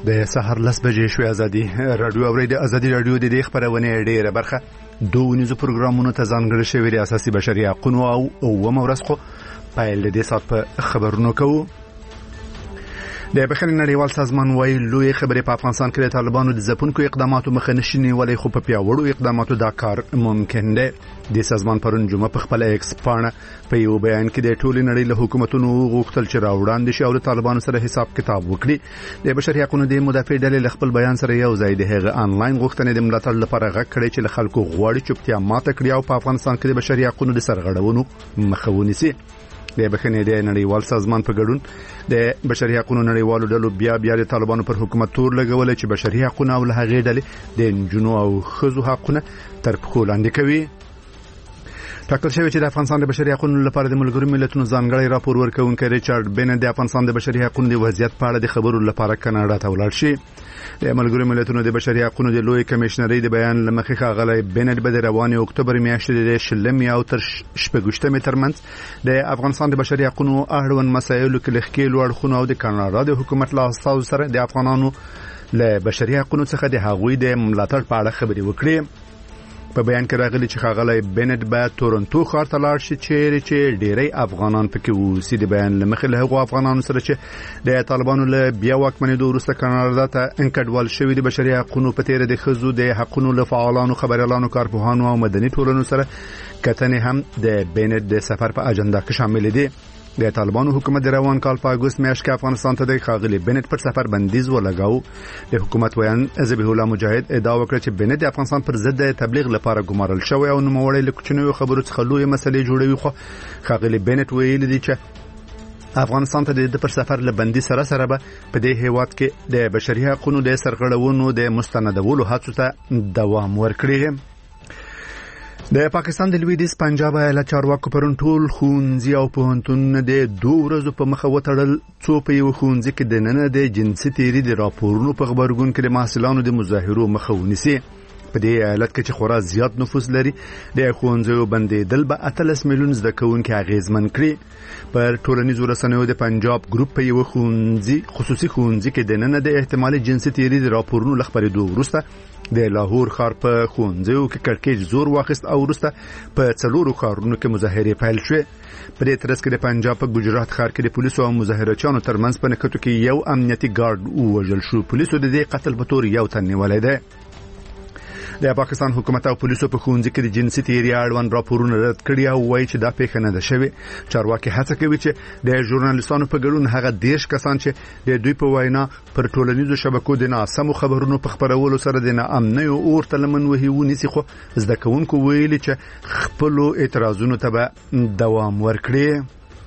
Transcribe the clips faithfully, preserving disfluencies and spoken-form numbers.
د سحر لس بجې شوې ازادي رادیو اورید ازادي رادیو د دې خبرونه ډیره برخه دوه نيزو پروګرامونو ته ځانګړي شوی د اساسي بشري حقوقو او او مورسخه پایل د دې سات په خبرونو کوو. د بخښنې نړیوال سازمان وايي لوی خبرې په افغانستان کې د طالبانو د ځپونکو اقداماتو مخه نشي نیولای، خو په پیاوړو اقداماتو دا کار ممکن دی. د سازمان پرون جمعه په خپل ایکس پاڼه په یو بیان کې د ټولې نړۍ له حکومتونو غوښتل چې راوړاندې شي او د طالبانو سره حساب کتاب وکړي. د بشري حقوقو د مدافع ډلې خپل بیان سره یو ځای د هغه آنلاین غوښتنې د ملاتړ لپاره غږ کړی چې له خلکو غواړي چوپتیا ماته کړي او په افغانستان کې د بشري حقوقو د سرغړونو مخه ونیسي. د بخښنې د نړیوال سازمان په ګډون د بشري حقوقو نړیوالو ډلو بیا بیا د طالبانو پر حکومت تور لګول چې بشري حقوقو او له هغې ډلې د جنو او خزو حقوقونه تر پښو لاندې کوي. ټاکل شوی چې د افغانستان د بشري حقوقو لپاره د ملګرو ملتونو ځانګړی راپور ورکوونکی ریچارډ بن د افغانستان د بشري حقوقو د وضعیت په اړه د خبرو لپاره کاناډا ته ولاړ شي. د ملګرو ملتونو د بشري حقوقو د لوی کمشنرۍ د بیان لمخې ښاغلی بنټ به د روانې اکتوبر میاشتې د شلمې او تر شپږویشتمې ترمنځ د افغانستان د بشري حقوقو اړوند مسایلو کې له ښکېلو اړخونو او د کاناډا د حکومت له استازو سره د افغانانو له بشري حقوقو څخه د هغوی د ملاتړ په اړه خبرې وکړي. په بیان کې راغلی چې ښاغلی بنټ به تورنټو ښار ته لاړ شي چیرې چې ډیری افغانان پکې اوسي. د بیان له مخې له هغو افغانانو سره چې د طالبانو له بیا واکمنېدو وروسته کاناډا ته انکډوال شوي د بشري حقوقو په تېره د ښځو د حقوقو له فعالانو، خبریالانو، کارپوهانو او مدني ټولنو سره کتنې هم د بنټ د سفر په اجنډا کې شامل دي. د طالبانو حکومت د روان کال په اگست میاشت کې افغانستان ته د ښاغلي بنټ پر سفر بندیز ولګاو. د حکومت ویان ذبیح الله مجاهد ادعا وکړه چې بنټ د افغانستان پر ضد د تبلیغ لپاره ګمارل شوی او نوموړی له کوچنیو خبرو څخه لویې مسلې جوړوي. خو ښاغلي بنټ ویلي دي چې افغانستان ته د پر سفر له بندي سره سره به په دې هیواد کې د بشري حقوقو د سرغړونو د مستندولو هڅو ته دوام ورکړي. د پاکستان د لویدیځ پنجاب ایالت چارواکو پرون ټول ښوونځي او پوهنتونونه د دوه ورځو په مخه وتړل څو په یو ښوونځي کې دننه د جنسي تیري د راپورونو په خبرګون کې د محصلانو د مظاهرو مخه ونیسي. په دې ایالت کې چې خورا زیات نفوس لري د ښوونځیو بندېدل به اتلس میلیون زده کوونکي اغیزمن کړي. پر ټولنیزو رسنیو د پنجاب ګروپ په یو ښوونځي خصوصي ښوونځي کې دننه د احتمالي جنسي تیري د راپورونو له خبرېدو وروسته د لاهور ښار په ښوونځیو کې کړکېچ زور واخیست او وروسته په څلورو ښارونو کې مظاهرې پیل شوې. په دې ترڅ کې د پنجاب په ګجرات ښار کې د پولیسو او مظاهرچیانو ترمنځ په نښتو کې یو امنیتي ګارد ووژل شو. پولیسو د دې قتل په تور یو تن نیولی دی. د پاکستان حکومت او پولیسو په ښوونځي کې د جنسي تیري اړوند راپورونه رد کړي او وایي چې دا پیښه نه ده شوې. چارواکي هڅه کوي چې د ژورنالیستانو په ګډون هغه دیرش کسان چې د دوی په وینا پر ټولنیزو شبکو د ناسمو خبرونو په خپرولو سره د ناامنیو اور ته لمن وهي ونیسي. خو زده کوونکو ویلي چې خپلو اعتراضونو ته به دوام ورکړي.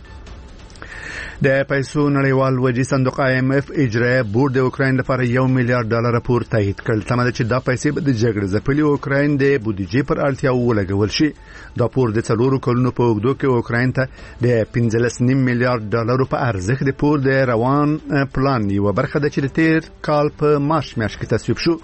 د پیسو نړیوال وجې صندوق آی ایم اف اجرایه بورډ د اوکراین لپاره یو میلیارډ ډالر پور تایید کړ. تمه ده چې دا پیسې به د جګړې ځپلي اوکراین د بودیجې پر اړتیاو ولګول شي. دا پور د څلورو کلونو په اوږدو کې اوکراین ته د پنځلس نیم میلیارډ ډالرو په ارزښت د پور د روان پلان یوه برخه ده چې د تیر کال په مارچ میاشت کې تصویب شو.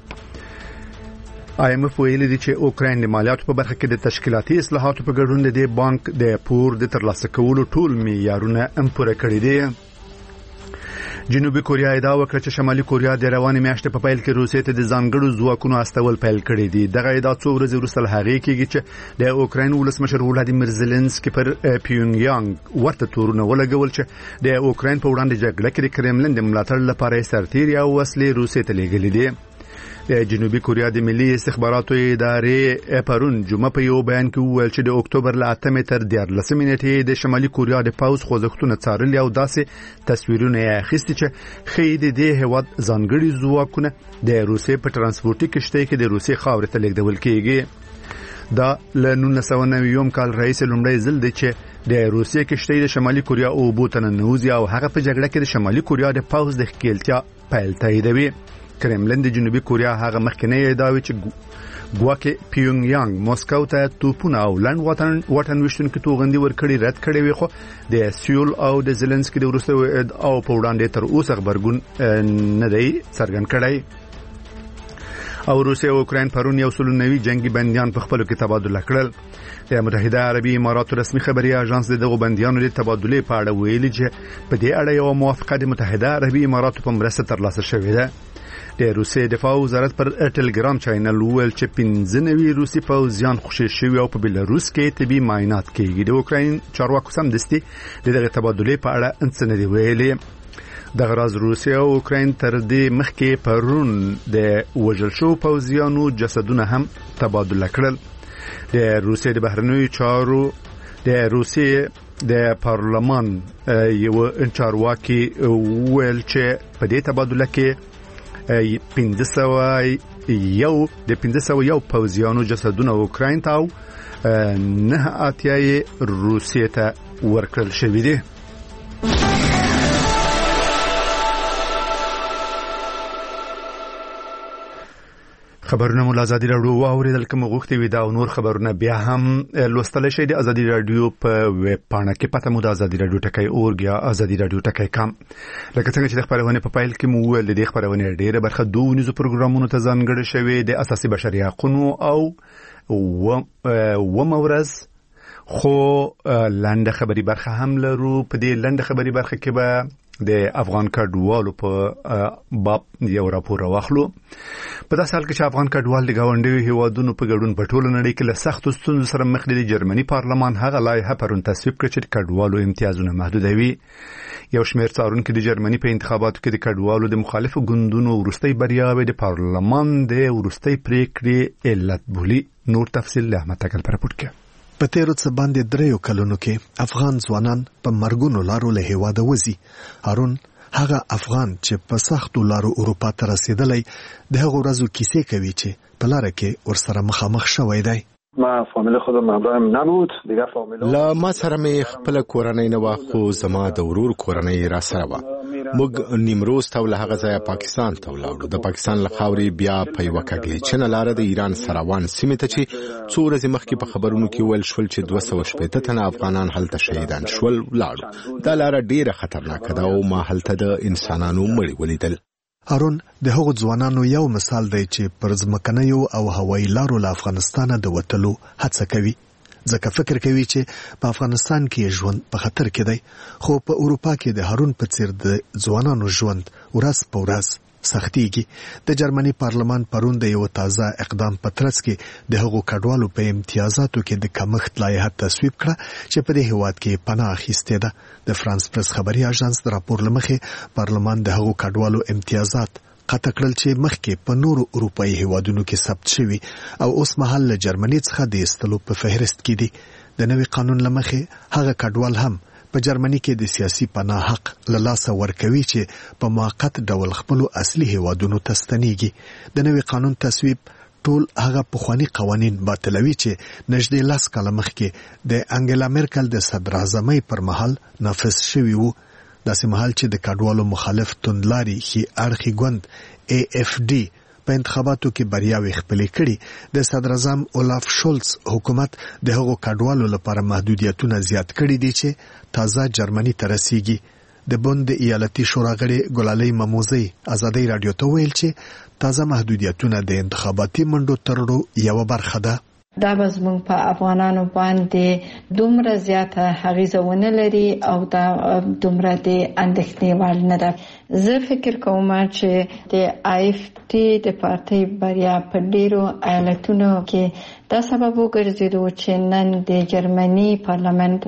آی ایم اف ویلي دي چې اوکراین د مالیاتو په برخه کې د تشکیلاتي اصلاحاتو په ګډون د دې بانک د پور د ترلاسه کولو ټول معیارونه هم پوره کړي دي. جنوبي کوریا ادعا وکړه چې شمالي کوریا د روانې میاشتې په پیل کې روسیې ته د ځانګړو ځواکونو استول پیل کړي دي. دغه ادعا څو ورځې وروسته له هغې کېږي چې د اوکراین ولسمشر ولادیمیر زيلنسکي پر پیونګیانګ ورته تورونه ولګول چې د اوکراین په وړاندې جګړه کې د کرملین د ملاتړ لپاره سرتیري او وسلې روسیې ته لیږلي دي. د جنوبي کوریا د ملي استخباراتو ادارې پرون جمعه په یو بیان کې وویل چې د اکتوبر له اتمې تر دیارلسمې نیټې د شمالي کوریا د پوځ خوځښتونه څارلي او داسې تصویرونه یې اخیستي چې ښیي د دې هېواد ځانګړي ځواکونه د روسیې په ترانسپورټي کښتۍ کې د روسیې خاورې ته لیږدول کېږي. دا له نولس سوه نوي کال راهیسې لومړی ځل دی چې د روسیې کښتۍ د شمالي کوریا اوبو ته ننوځي او هغه په جګړه کې د شمالي کوریا د پوځ د ښکېلتیا پیل تاییدوي. کرملین د جنوبي کوریا هغه مخکنی ادعاوې چې ګواکې پیونګیانګ موسکو ته توپونه او لنډ وطن وطن وشتونکو توغندي ورکړي رد کړي وي. خو د سیول او د زيلنسکي د وروستیو ادعاو په وړاندې تر اوسه خبرګون نه دی څرګند کړی. او روسیه او اوکراین پرون یو سل نوي جنگي بنديان په خپل کې تبادله کړل. د متحده عربي اماراتو رسمي خبري اژانس دغه بنديانو د تبادله په اړه ویلي چې په دې اړه یو موافقه د متحده عربي اماراتو په مرسته ترلاسه شوې ده. د روسیې دفاع وزارت پر ټلګرام چینل ویل چې پنځه نوي روسي پوځیان خوشي شوي او په بلاروس کې طبي معاینات کیږي. د اوکراین چارواکو سم دستي دغه تبادله په اړه انڅ نه دی ویلي. د غراز روسیه او اوکراین تر دې مخکې پرون د وژل شو پوځیانو جسدونه هم تبادله کړل. د روسیې د بهرنیو چارو د روسیې د پارلمان یو چارواکي ویل چې په دې تبادله کې پنځه سوه یو د پنځه سوه یو پوځیانو جسدونه اوکراین ته او نه اتیا روسیې ته ورکړل شوي دي. خبرونه مو آزادي رادیو واوریدل کوم غوښتي وي دا او نور خبرونه بیا هم لوستل شي د آزادي رادیو په ویب پاڼه کې پته مو د آزادي رادیو ټکای اورګ یا آزادي رادیو ټکای کام. لکه څنګه چې د خبرونه په پایل کې مو ول د خبرونه ډیره برخه دوه نيزو پروګرامونو ته ځانګړي شوی د اساسي بشري حقوقو او و مورز خو لاندې خبري برخه هم لرو. په دې لاندې خبري برخه کې به د افغان کډوالو په باب یو راپور واخلو. په داسې حال کې چې افغان کډوال د گاونډیو هیوادونو په ګډون په ټوله نړۍ کې له سختو ستونزو سره مخ دي. د جرمني پارلمان هغه لایحه پرون تصویب کړه چې کډوالو امتیازونه محدودوي. یو شمېر څارونکو د جرمني په انتخاباتو کې د کډوالو د مخالفو ګوندونو وروستۍ بریاوې د پارلمان د وروستۍ پریکړې علت بولي. نور تفصیل له احمد تکل پر راپور کې. په تیرو څه باندې دریو کلونو کې افغان ځوانان په مرګونو لارو له هیواده وځي. هارون هغه افغان چې په سختو لارو اروپا ته رسیدلی د هغو ورځو کیسې کوي چې په لاره کې ورسره مخامخ شوی دی. ما فامیل خودم همراهم نبود دیگه فامیل لا ما سره مې خپل کورنۍ نه و خو زما د ورور کورنۍ را سره و. موږ نیمروز ته له هغه ځایه پاکستان ته ولاړو. د پاکستان له خاورې بیا په یوه کږلېچنه لاره د ایران سراوان سیمې ته چې څو ورځې مخکې په خبرونو کې ویل شول چې دوه سوه شپېته تنه افغانان هلته شهیدان شول ولاړو. دا لاره ډېره خطرناکه ده او ما هلته د انسانانو مړي ولیدل. هارون د هغو ځوانانو یو مثال دی چې پر ځمکنیو او هوایي لارو له افغانستانه د وتلو هڅه کوي. ځکه فکر کوي چې په افغانستان کې ژوند په خطر کې دی. خو په اروپا کې د هارون په څیر د ځوانانو ژوند ورځ په ورځ سختيږي. د جرمني پارلمان پرون د یو تازه اقدام په ترڅ کې د هغو کډوالو په امتیازاتو کې د کمښت لایحه تصویب کړه چې په دې هیواد کې پناه اخیستې ده. د فرانس پریس خبري اژانس د راپور لمخې پارلمان د هغو کډوالو امتیازات قطع کړل چې مخکې په نورو اروپایي هیوادونو کې ثبت شوي او اوس مهال له جرمني څخه د ایستلو په فهرست کې دي. د نوي قانون لمخې هغه کډوال هم په جرمني کې د سیاسي پناه حق له لاسه ورکوي چې په موقت ډول خپل اصلي هیوادونو ته ستنېږي. د نوي قانون تصویب ټول هغه پخوانی قوانین باطلوي چې نږدې لاس کاله مخکې د انګلا مرکل د صدر اعظمۍ پر مهال نافذ شوي وو. داسې مهال چې د کډوالو مخالف توندلاري ښي اړخي ګوند ای اف ډي په انتخاباتو کې بریاوې خپلې کړي، د صدر اعظم اولاف شولز حکومت د هغو کډوالو لپاره محدودیتونه زیات کړي دي چې تازه جرمني ته رسیږي. د بوند ایالتي شورا غړي ګلالۍ مموزي آزادۍ رادیو ته ویل چې تازه محدودیتونه د انتخاباتي منډو ترړو یو برخه ده. دا به زموږ په افغانانو باندې دومره زیاته اغیزه ونه لري او دا دومره د اندېښنې وړ نه ده. زه فکر کوم چې د آی اف ټي د پارټۍ بریا په ډیرو ایالتونو کې دا سبب وګرځیدو چې نن د جرمني پارلمان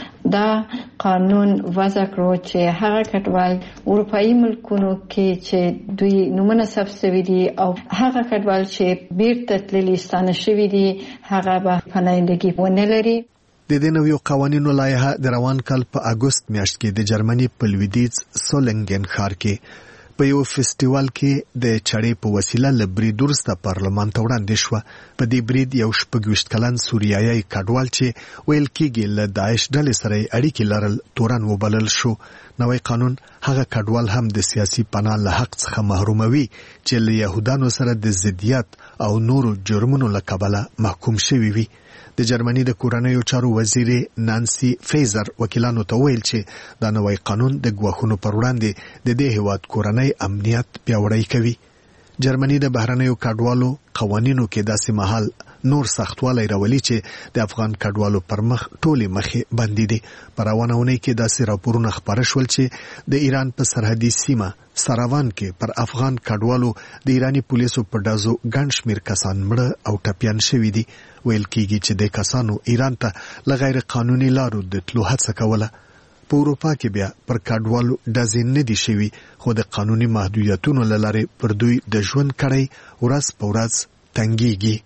دا قانون وضع کړو چې هغه کډوال اروپایي ملکونو کې چې دوی نومونه ثبت شوي دي او هغه کډوال چې بیرته تللي ستانه شوي دي هغه به پناهندګي ونه لري. د دې نویو قوانینو لایحه د روان کال په اګوست میاشت کې د جرمني په لویدیځ سولنګن ښار کې په یو فستیوال کې د چړې په وسیله له برید وروسته پارلمان ته وړاندې شوه. په دې برید یو شپږ ویشت کلن سوریایي کډوال چې ویل کېږي له داعش ډلې سره اړیکې لرل تورن وبلل شو. نوی قانون هغه کډوال هم د سیاسي پناه له حق څخه محروموي چې له یهودانو سره د ضدیت او نورو جرمونو له کبله محکوم شوي وي. د جرمني د کورنیو چارو وزیر نانسی فیزر وکیلانو ته ویل چې دا نوی قانون د ګواښونو پر وړاندې د دې هیواد کورنۍ امنیت پیاوړی کوي. جرمني د بهرنیو کډوالو قوانینو کې داسې مهال نور سختوالی راولي چې د افغان کډوالو پر مخ ټولې مخې بندې دي. په روانه اونۍ کې داسې راپورونه خپاره شول چې د ایران په سرحدي سیمه سراوان کې پر افغان کډوالو د ایرانی پولیسو په ډازو ګڼ شمېر کسان مړه او ټپیان شوي دي. ویل کېږي چې د کسانو ایران ته له غیر قانوني لارو د تلو هڅه کوله. په اروپا کې بیا پر کډوالو ډزې نه دي شوي، خو د قانوني محدودیتونو له لارې پر دوی د ژوند کړۍ ورځ په ورځ تنګېږي.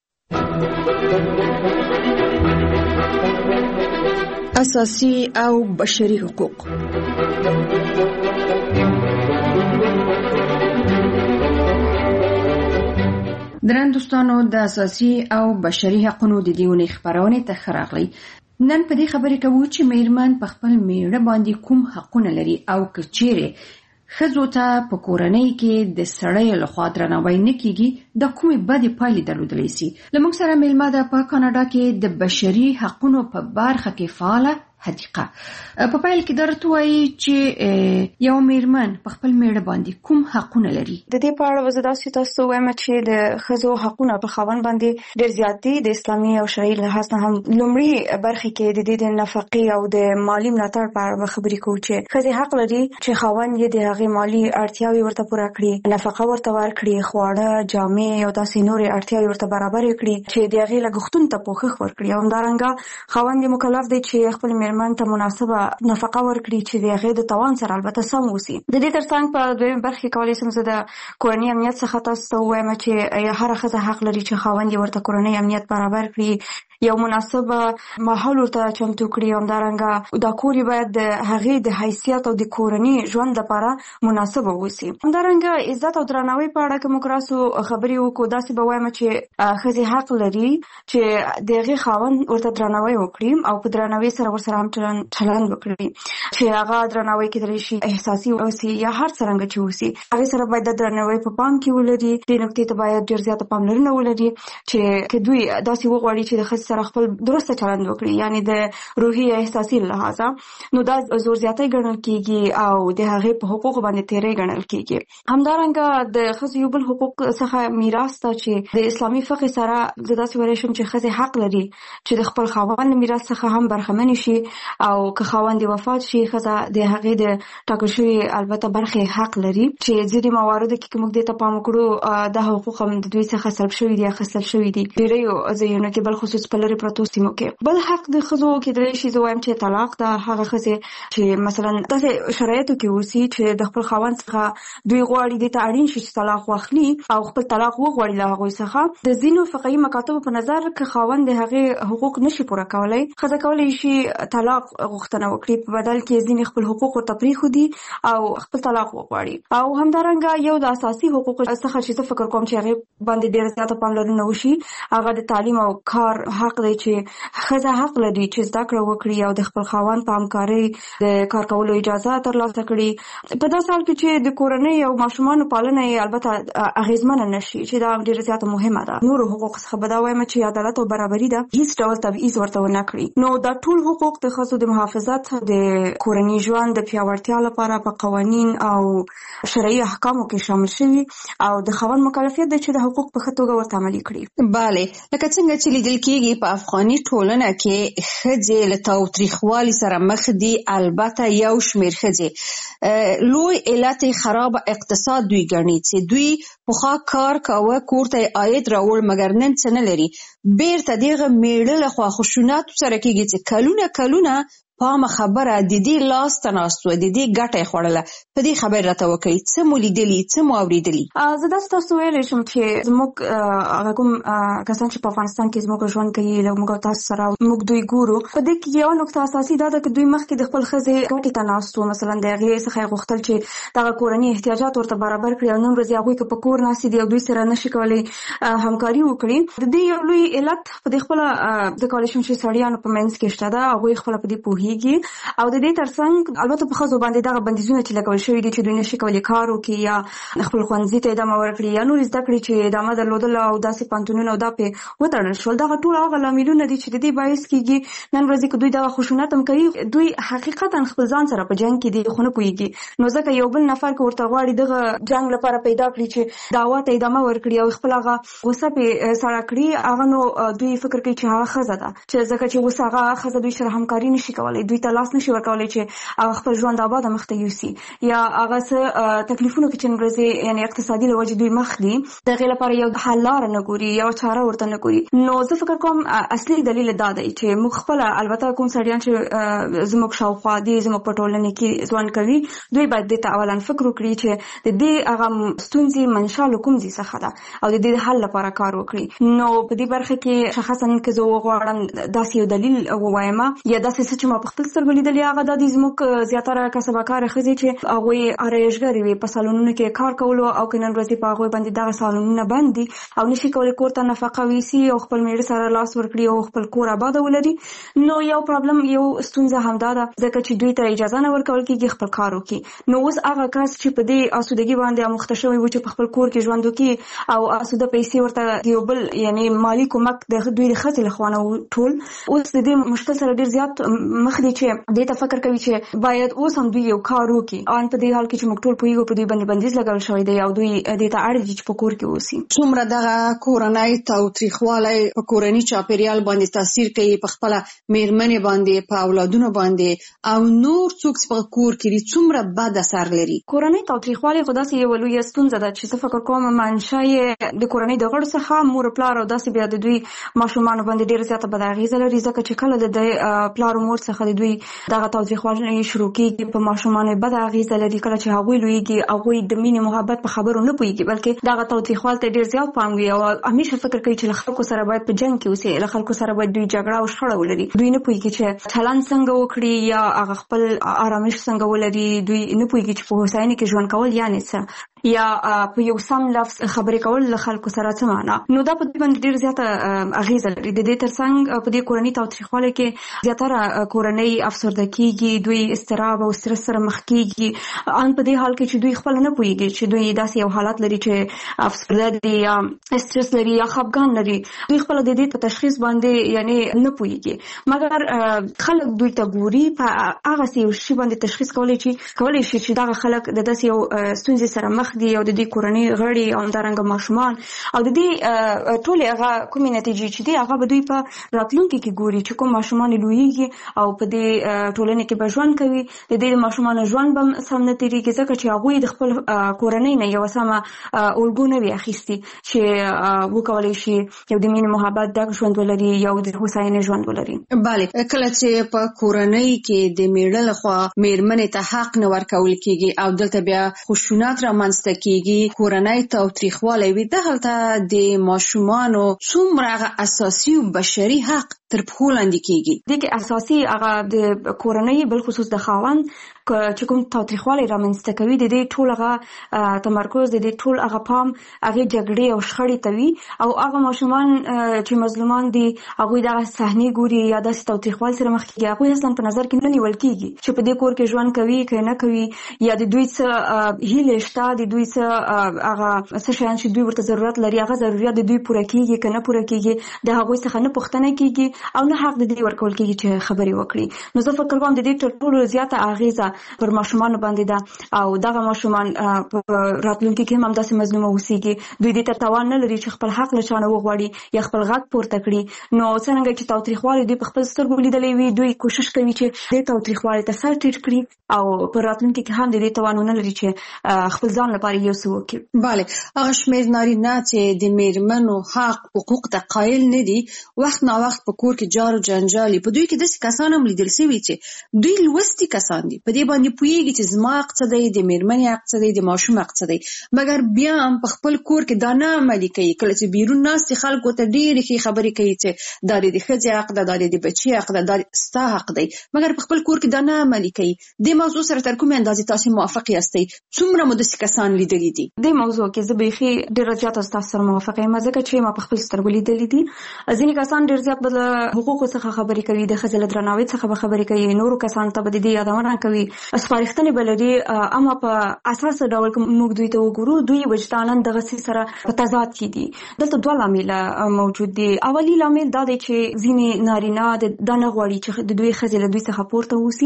اساسي او بشري حقوق. درن دوستانو، د اساسي او بشري حقوقو د دیونې خبرونه ته خراغلي. نن په دې خبرې کوو چې میرمن په خپل میړه باندې کوم حقونه لري او کچېره ښځو ته په کورنۍ کې د سړی لخوا درناوی نه کیږي د کومې بدې پایلې درلودلی سي. له موږ سره میلمه ده په کاناډا کې د بشري حقونو په برخه کې فعاله حدیقه. په پایل کې درته وایي چې یو میرمن په خپل میړه باندې کوم حقونه لري. د دې په اړه وزه داسې تاسو وایم چې د ښځو حقونه په خاوند باندې ډېر زیات دي. د اسلامي او شرعي لحاظ نه هم لومړی برخه کې د دې د نفقې او د مالی ملاتړ په اړه خبرې کوو چې ښځې حق لري چې خاوند یې د هغې مالی اړتیاوې ورته پوره کړي، نفقه ورته ورکړي، خواړه، جامې او داسې نورې اړتیاوې ورته برابرې کړي چې د هغې لګښتونو ته پوښښ ورکړي. او همدارنګه خاوند یې مکلف دی چې خپل میرمن ته مناسبه نفقه ورکړي چې د هغې د توان سره البته سم اوسي. د دې ترڅنګ په دویم برخه کې کولی شم زه د کورني امنیت څخه تاسو ته ووایم چې هره ښځه حق لري چې خاوند یې ورته کورنی امنیت برابر کړي، یو مناسبه ماحول ورته چمتو کړي. همدارنګه دا کور یې باید د هغې د حیثیت او د کورني ژوند لپاره مناسبه اوسي. همدارنګه عزت او درناوي په اړه که موږ راسو خبرې وکړو، داسې به وایم چې ښځې حق لري چې د هغې خاوند ورته درناوی وکړي او په درناوي سره ورسره هم چلند وکړي، چې هغه درناوی کېدلی شي احساسي اوسي یا هر څرنګه چې اوسي. هغې سره باید د درناوی په پام کې ولري. دې نکتې ته باید ډېر زیاته پاملرنه ولري چې که دوی داسې وغواړي چې د ښځې سره خپل درسته چلند وکړي، یعنی د روحي یا احساسي لحاظه، نو دا زور زیاتی ګڼل کېږي او د هغې په حقوقو باندې تېری ګڼل کېږي. همدارنګه د ښځو یو بل حقوق څخه میراث ته چې د اسلامي فقه سره زه داسې ویلی شم چې ښځې حق لري چې د خپل خاوند میراث څخه هم برخمنې شي، او که خاوند وفات شي ښځه د هغې د ټاکل شوي البته برخې حق لري چې ځینې مواردو کې که موږ دې ته پام وکړو دا حقوق هم د دوی څخه سلب شوي دي، اخیستل شوي دي ډېرو ځایونو کې، بل خصوص په لرې پرتو سیمو کې. بل حق د ښځو کېدلی شي زه وایم چې طلاق ده. هغه ښځې چې مثلا داسې شرایطو کې اوسي چې د خپل خاوند څخه دوی غواړي دې ته اړین شي چې طلاق واخلي او خپل طلاق وغواړي له هغوی څخه. د ځینو فقهي مکاتبو په نظر که خاوند د هغې حقوق نشي پوره کولی، ښځه کولی شي طلاق غوښتنه وکړي، په بدل کې ځینې خپل حقوق ورته پرېښودي او خپل طلاق وغواړي. او همدارنګه یو د اساسي حقوقو څخه چې زه فکر کوم چې هغې باندې ډېره زیاته پاملرنه وشي، هغه د تعلیم او کار حق دی چې ښځه حق لري چې زده کړه وکړي او د خپل خاوند په همکارۍ د کار کولو اجازه ترلاسه کړي، په داسې حال کې چې د کورنۍ او ماشومانو پالنه یې البته اغېزمنه نشي، چې دا ډېره زیاته مهمه ده. نورو حقوق څخه به دا وایم چې عدالت او برابري ده، هیڅ ډول تبعیض ورته ونه کړي. نو دا ټول حقوق د ښځو د محافظت، د کورني ژوند د پیاوړتیا لپاره په قوانین او شرعي احکامو کې شامل شوي او د خاوند مکلفیت دی چې د حقوق په ښه توګه ورته عملي کړي. بله، لکه څنګه چې لیدل کېږي په افغاني ټولنه کې ښځې له تاوتریخوالي سره مخ دي. البته یو شمېر ښځې لوی علت خراب اقتصاد دوی ګڼي چې دوی پخوا کار کاوه، کور ته عاید راوړ، مګر نن څه نه لري. بیرته دغه میړه لخوا خشونت سره کېږي چې کلونه کلونه پامه خبره د دې لاس ته ناست و، د دې ګټه یې خوړله. په دې خبر راته وکړئ، څه مو لیدلي، څه مو اورېدلي؟ زه داسې تاسو ویلی شم چې زموږ هغه کوم کسان چې په افغانستان کې زموږ ژوند کوي، له موږ او تاسو سره موږ دوی ګورو، په دې کې یوه نکته اساسي دا ده چې دوی مخکې د خپل ښځې ګټې ته ناست وو، مثلا د هغې څخه یې غوښتل چې دغه کورني احتیاجات ورته برابر کړي، او نن ورځ هغوی که په کور ناستې دي او دوی سره نشي کولی همکاري وکړي. د دې یو لوی علت په دې خپله زه کولی شم چې سړیانو په منځ کې شته ده، هغوی خپله په دې پوهېږي پوهیږي او د دې ترڅنګ البته په خزو باندې دغه بندیزونه چې لګول شوی دي چې دوی نشي کولای کار وکړي یا خپل ښوونځي ته ادامه ورکړي یا نور زده کړې چې ادامه درلودل او داسې پانتونونه او دا په وتړل شول. دغه ټول هغه لاملونه دي چې د دې باعث کیږي نن ورځ کې دوی دغه خشونت هم کوي. دوی حقیقتا خپل ځان سره په جنگ کې دي خو نه پوهیږي، نو ځکه یو بل نفر کې ورته غواړي دغه جنگ لپاره پیدا کړي چې دعوت ادامه ورکړي او خپل هغه غوسه په سره کړي. هغه نو دوی فکر کوي چې هغه خزه ده چې ځکه چې غوسه هغه خزه دوی سره همکاري نشي کولای، دوی ته لاس نشي ورکولای چې هغه خپل ژوند آباد مخته یوسي یا هغه څه تکلیفونه کې چې ورځي یعنی اقتصادي لوجه دوی مخ دي دغه لپاره یو حل لار نه ګوري یو چاره ورته نه ګوري. نو زه فکر کوم اصلي دلیل دا دی چې موږ خپل البته کوم سړیان چې زموږ شاوخوا دي زموږ په ټولنه کې ځوان کوي دوی باید د اولا فکر وکړي چې د دې هغه ستونزې منشا له کوم ځای څخه ده او د دې حل لپاره کار وکړي. نو په دې برخه کې شخصا که زه وغواړم داسې یو دلیل ووایم یا داسې څه چې ما په خپل سترګو لیدلي هغه د دې زموږ زیاتره کسبکار ښځې چې هغوی آرایشګرې وي په سالونونو کې کار کولو او که نن ورځې په هغوی باندې دغه سالونونه بند دي او نشي کولی کور ته نفقه ویسي او خپل میړه سره لاس ورکړي او خپل کور آباده ولري. نو یو پرابلم یو ستونزه همدا ده ځکه چې دوی ته اجازه نه ورکول کېږي خپل کار وکړي. نو اوس هغه کس چې په دې اسودګي باندې اموخته شوی و چې په خپل کور کې ژوند وکړي او اسوده پیسې ورته یو بل یعنی مالی کومک د دوی د ښځې له خوا نه ټول اوس د دې مشکل سره ډېر زیات مخ دي چې دې ته فکر کوي چې باید اوس هم دوی یو کار وکړي ان په دې حال کې چې موږ ټول پوهیږو په دوی باندې بندیز لګول شوی دی او دوی دې ته اړ دي چې په کور کې اوسي. څومره دغه کورنۍ تاوتریخوالی په کورني چاپیریال باندې تاثیر کوي په خپل میرمنې باندې په اولادونو باندې او نور څوک په کور کې دي څومره بد اثر لري. کورنۍ تاوتریخوالی خو داسې یو لویه ستونزه ده چې زه فکر کوم منشا یې د کورنۍ د غړو څخه مور پلار او داسې بیا د دوی ماشومانو باندې ډېره زیاته بد اغېزه لري ځکه چې کله د پلار او مور څخه د دوی دغه تاوتریخوالی شروع کېږي په ماشومانو بد اغېزه لري. کله چې هغوی لویږي هغوی د مینې محبت په خبرو نه پوهېږي بلکې دغه تاوتریخوالي ته ډېر زیات پام وي او همیشه فکر کوي چې له خلکو سره باید په جنګ کې اوسي، له خلکو سره باید دوی جګړه او شخړه ولري. دوی نه پوهېږي چې چلند څنګه وکړي یا هغه خپل آرامش څنګه ولري. دوی نه پوهېږي چې په هوساینه کې ژوند کول یعنې څه یا په یو سم لفظ خبرې کول له خلکو سره څه معنا. نو دا په دې باندې ډېر زیاته اغېزه لري. د دې ترڅنګ په دې کورني تاوتریخوالي کې زیاتره کورنۍ افسرده کېږي، دوی اضطراب او استرس سره مخ کېږي ان په دې حال کې چې دوی خپل نه پوهېږي چې دوی داسې یو حالت لري چې افسرده دي یا استرس لري یا خفګان لري. دوی خپل د دې په تشخیص باندې یعنی نه پوهېږي مګر خلک دوی ته ګوري په هغه یو شي باندې تشخیص کولی چې کولی شي چې دغه خلک د داسې یو ستونزې سره مخ دي او د دې کورنۍ غړي او همدارنګه ماشومان او د دې ټولې هغه کومې نتیجې چې دي هغه به دوی په راتلونکي کې ګوري چې کوم ماشومان لویږي او په دې ټولنې کې به ژوند کوي. د دې ماشومانو ژوند به سم نه تېرېږي ځکه چې هغوی د خپل کورنۍ نه یوه سمه الګو نه وي اخیستي چې وکولی شي یو د مینې محبت ډک ژوند ولري یو د هوساینې ژوند ولري. بله کله چې په کورنۍ کې د میړه لخوا میرمنې ته حق نه ورکول کېږي او دلته بیا خشونت رامنځته کېږي کورنۍ تاوتریخوالی وي دغلته د ماشومانو څومره اساسي او بشري حق تر پښو لاندې کېږي. دې کې اساسي هغه د کورنۍ بالخصوص د خاوند چې کوم تاوتریخوالی رامنځته کوي د دې ټول هغه تمرکز د دې ټول هغه پام هغې جګړې او شخړې ته وي او هغه ماشومان چې مظلومان دي هغوی دغه صحنې ګوري یا داسې تاوتریخوالي سره مخ کېږي هغوی اصلا په نظر کې نه نیول کېږي چې په دې کور کې ژوند کوي که نه کوي یا د دوی څه هیلې شته د دوی څه هغه څه شیان چې دوی ورته ضرورت لري هغه ضرورت د دوی پوره کېږي که نه پوره کېږي د هغوی څخه نه پوښتنه کېږي او نه حق د دې ورکول کېږي چې خبرې وکړي. نو زه فکر کوم د دې تر ټولو زیاته اغېزه پر ماشومانو باندې ده او دغه ماشومان په راتلونکي کې هم همداسې مظلومه اوسېږي. دوی دې ته توان نه لري چې خپل حق له چا نه وغواړي یا خپل غږ پورته کړي. نو څرنګه چې تاوتریخوالی دوی په خپل سترګو لیدلی وي دوی کوشش کوي چې دې تاوتریخوالي ته سر ټیټ کړي او په راتلونکي کې هم د دې توان ونه لري چې خپل ځان لپاره یو څه وکړي. بله هغه شمېر نارینه چې د میرمنو حق حقوق ته قایل نه دي وخت نا وخت په کور کې جار و جنجالي په دوی کې داسې کسان هم لیدل شوي چې دوی لوستي کسان دي په دې باندې پوهېږي چې زما حق څه دی د میرمنې حق څه دی د ماشوم حق څه دی مګر بیا هم په خپل کور کې دا نه عملي کوي. کله چې بیرون ناستې خلکو ته ډېرې ښې خبرې کوي چې دا د ښځې حق ده دا د بچي حق ده دا ستا حق دی مګر په خپل کور کې دا نه عملي کوي. دې موضوع سره تر کومې اندازې تاسو موافق یاستئ؟ څومره مو داسې کسان لیدلي دي؟ دې موضوع کې زه بیخي ډېره زیاته ستاسو سره موافقه یم ځکه چې ما په خپل سترګو لیدلي دي. ځینې کسان ډېر زیات حقوقو څخه خبرې کوي، د ښځې له درناوي څخه خبرې کوي، نورو کسانو ته به د دې یادونه کوي، سپارښتنې به لري. اما په اساس ډول موږ دوی ته وګورو، دوی وجداناً دغه سره په تضاد کې دي. دلته دوه لامل موجود دي. اولی لامل دا دی چې ځینې نارینه د نه غواړي چې د دوی ښځې له دوی څخه پورته اوسي،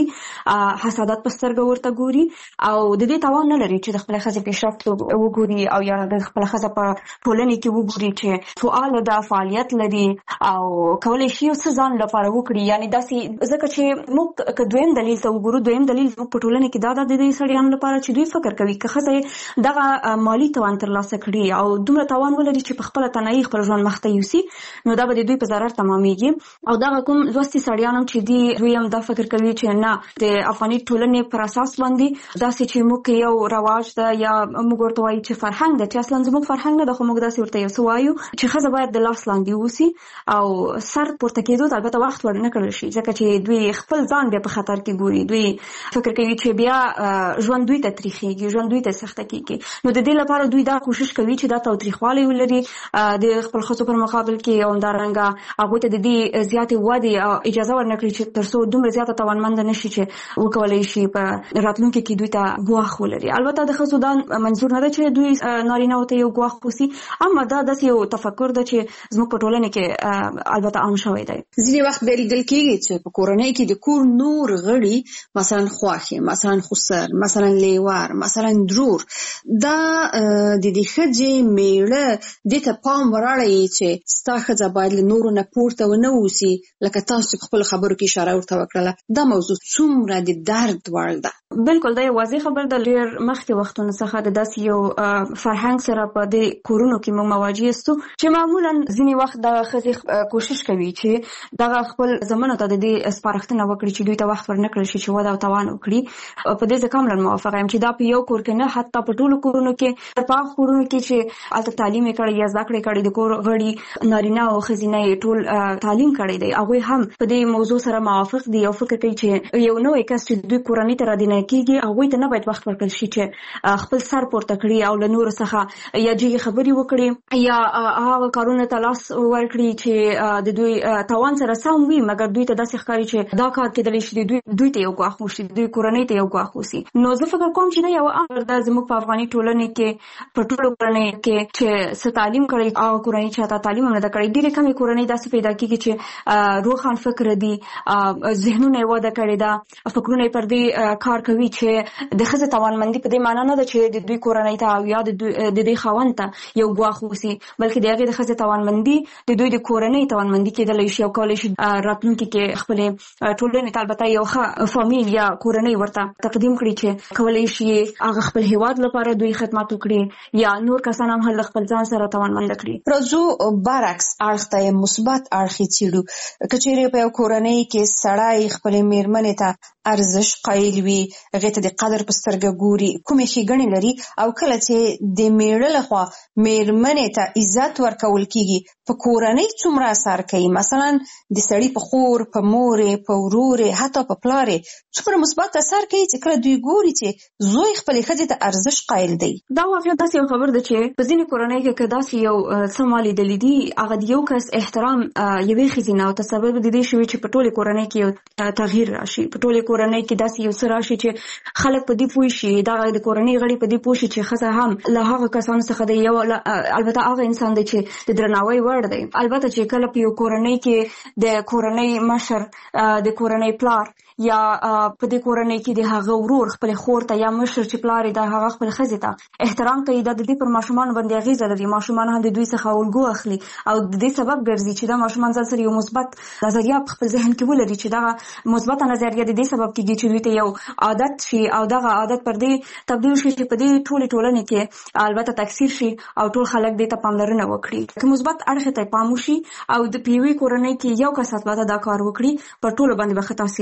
حسادت په سترګه ورته ګوري او د دې توان نه لري چې د خپلې ښځې پیشرفت وګوري او یا د خپله ښځه په ټولنې کې وګوري چې فعاله ده، فعالیت لري او کولی شي څه ځان لپاره وکړي. یعنې داسې ځکه چې موږ که دویم دلیل ته وګورو، دویم دلیل زموږ په ټولنه کې دا ده د دې سړیانو لپاره چې دوی فکر کوي که ښځه دغه مالي توان ترلاسه کړي او دومره توان ولري چې په خپله تنهایي خپل ژوند مخته یوسي، نو دا به د دوی په ضرر تمامیږي. او دغه کوم لوستي سړیان هم چې دي دوی هم دا فکر کوي چې نه، د افغاني ټولنې پر اساس باندې داسې چې موږ یو رواج ده یا موږ ورته وایو چې فرهنګ ده، چې اصلا زموږ فرهنګ نه ده، خو موږ داسې ورته یو څه وایو چې ښځه باید د لاس لاندې اوسي او سر پورته کېدو ته البته وخت ور نه کړل شي، ځکه چې دوی خپل ځان بیا په خطر کې ګوري. دوی فکر کوي چې بیا ژوند دوی ته تریخېږي، ژوند دوی ته سخته کېږي. نو د دې لپاره دوی دا کوشش کوي چې دا تاوتریخوالی ولري د خپل ښځو پر مقابل کې او همدارنګه هغوی ته د دې زیاتې ودې اجازه ورنه کړي چې تر څو دومره زیاته توانمنده نه شي چې وکولی شي په راتلونکي کې دوی ته ګواښ ولري. البته د ښځو دا منظور نه ده چې دوی نارینه‌و ته یو ګواښ وسي، اما دا داسې یو تفکر ده چې زموږ په ټولنه کې البته عام شوی دی. ځینې وخت بیا لیدل کېږي چې په کورنۍ کې د کور نور غړي مثلا خواښې، مثلا خسر، مثلا لیوار، مثلا درور، دا د دې ښځې میړه دې ته پام وراړي چې ستا ښځه باید له نورو نه پورته ونه اوسي، لکه تاسو په خپلو خبرو کې اشاره ورته وکړله. دا موضوع څومره د درد وړ ده؟ بالکل دا یو واضح خبر ده. ډېر مخکې وختونو څخه د داسې یو فرهنګ سره په دې کورونو کې موږ مواجه یاستو چې معمولا ځینې وخت دغه ښځې کوشش کوي چې دغه خپل زامنو ته د دې سپارښتنه وکړي چې دوی ته وخت ورنه کړل شي چې وده او توان وکړي. په دې زه کاملا موافقه یم چې دا په یو کور کې نه، حتی په ټولو کورونو کې، په هغه کورونو کې چې هلته تعلیم یې کړی یا زده کړې کړې، د کور غړي نارینه او ښځینه یې ټول تعلیم کړی دی، هغوی هم په دې موضوع سره موافق دي او فکر کوي چې یو نوی کس چې دوی کورنۍ ته رادینه کېږي هغوی ته نه باید وخت ورکړل شي چې خپل سر پورته کړي او له نورو څخه یا جګې خبرې وکړي یا هغه کارونه ته لاس ورکړي چې د دوی توان سره سم وي، مګر دوی ته داسې ښکاري چې دا کار کېدلی شي دوی دوی ته یو ګواښ وشي، دوی کورنۍ ته یو ګواښ وشي. نو زه فکر کوم چې دا یو امر ده زموږ په افغاني ټولنې کې، په ټولو کورنۍ کې چې څه تعلیم کړی او کورنۍ چې حتی تعلیم هم نه ده کړی. ډېرې کمې کورنۍ داسې پیدا کېږي چې روښان فکر دي، ذهنونه یې وده کړې ده، فکرونه یې پر دې کار کوي چې د ښځې توانمندي په دې معنا نه ده چې د دوی کورنۍ ته او یا د دې خاوند ته یو ګواښ وسي، بلکې د هغې د ښځې توانمندي د دوی د کورنۍ توانمندي کېدلی شي او کولی شي راتلونکي کې خپلې ټولنې ته البته یو ښه فامیل یا کورنۍ ورته تقدیم کړي چې کولی شي هغه خپل هیواد لپاره دوی خدمت وکړي یا نور کسان هم هلته خپل ځان سره توانمنده کړي. راځو برعکس اړخ ته مثبت اړخ یې څېړو. که چېرې په یو کورنۍ کې سړی خپلې مېرمنې ته ارزش قایل وي، هغې ته د قدر په سترګه ګوري، کومې ښېګڼې لري، او کله چې د میړه لخوا مېرمنې ته عزت ورکول کېږي په کورنۍ څومره اثر کوي؟ مثلا د سړي په خور، په مورې، په ورورې، حتی په پلارې څومره مثبت اثر کوي چې کله دوی ګوري چې زوی خپلې ښځې ته ارزش قایل دی. دا واقعا داسې یو خبر ده چې په ځینې کورنۍ کې که داسې یو څه ما لیدلي دي، هغه د یو کس احترام یوې ښځې نه او تسبب د دې شوي چې په ټولې کورنۍ کې یو تغییر راشي، په ټولې کورنۍ کې داسې یو څه راشي چې خلک په دې پوه شي، دغه د کورنۍ غړي په دې پوه شي چې ښځه هم له هغه کسانو څخه د یو البته هغه انسان دی چې د درناوي وړ دی. البته چې کله په یو کورنۍ کې د کورنۍ مشر، د کورنۍ پلار یا په دې کورنۍ کې د هغه ورور خپلې خور ته یا مشر چې پلار یې د هغه خپلې ښځې ته احترام کوي، دا د دې پر ماشومانو باندې اغېزه لري. ماشومان هم د دوی څخه الګو اخلي او د دې سبب ګرځي چې دا ماشومان ځان سره یو مثبت نظریه په خپل ذهن کې ولري چې دغه مثبته نظریه د دې سبب کېږي چې دوی ته یو عادت شي او دغه عادت پر دې تبدیل شي چې په دې ټولې ټولنې کې البته تکثیر شي او ټول خلک دې ته پاملرنه وکړي. که مثبت اړخ ته پام وشي او د یوې کورنۍ کې یو کس البته دا کار وکړي، پر ټولو باندې به ښه تاثیر لري.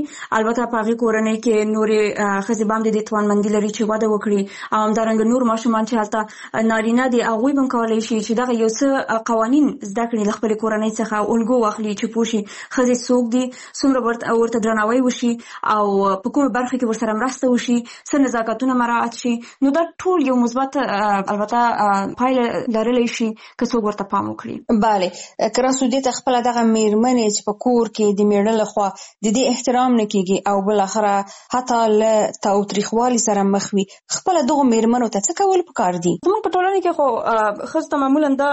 البته په هغه کورنۍ کې نورې ښځې باندې د توانمندي لري چې واده وکړي او همدارنګه نور ماشومان چې هلته نارینه دي هغوی هم کولی شي چې دغه یو څه قوانین زده کړي له خپلې کورنۍ څخه الګو واخلي چې پوه شي ښځې څوک دي، څومره ورته درناوی وشي او په کومه برخه کې ورسره مرسته وشي، څه نزاکتونه مراعات شي. نو دا ټول یو مثبت البته پایله لرلی شي که څوک ورته پام وکړي. بله که راسو دې ته خپله دغه مېرمنې چې په کور کې د مېړه لخوا د دې احترام نه کېږي او بالاخره حتی له تاوتریخوالي سره مخ وي، خپله دغو مېرمنو ته څه کول پکار دي؟ زموږ په ټولنه کې خو ښځو ته معمولا دا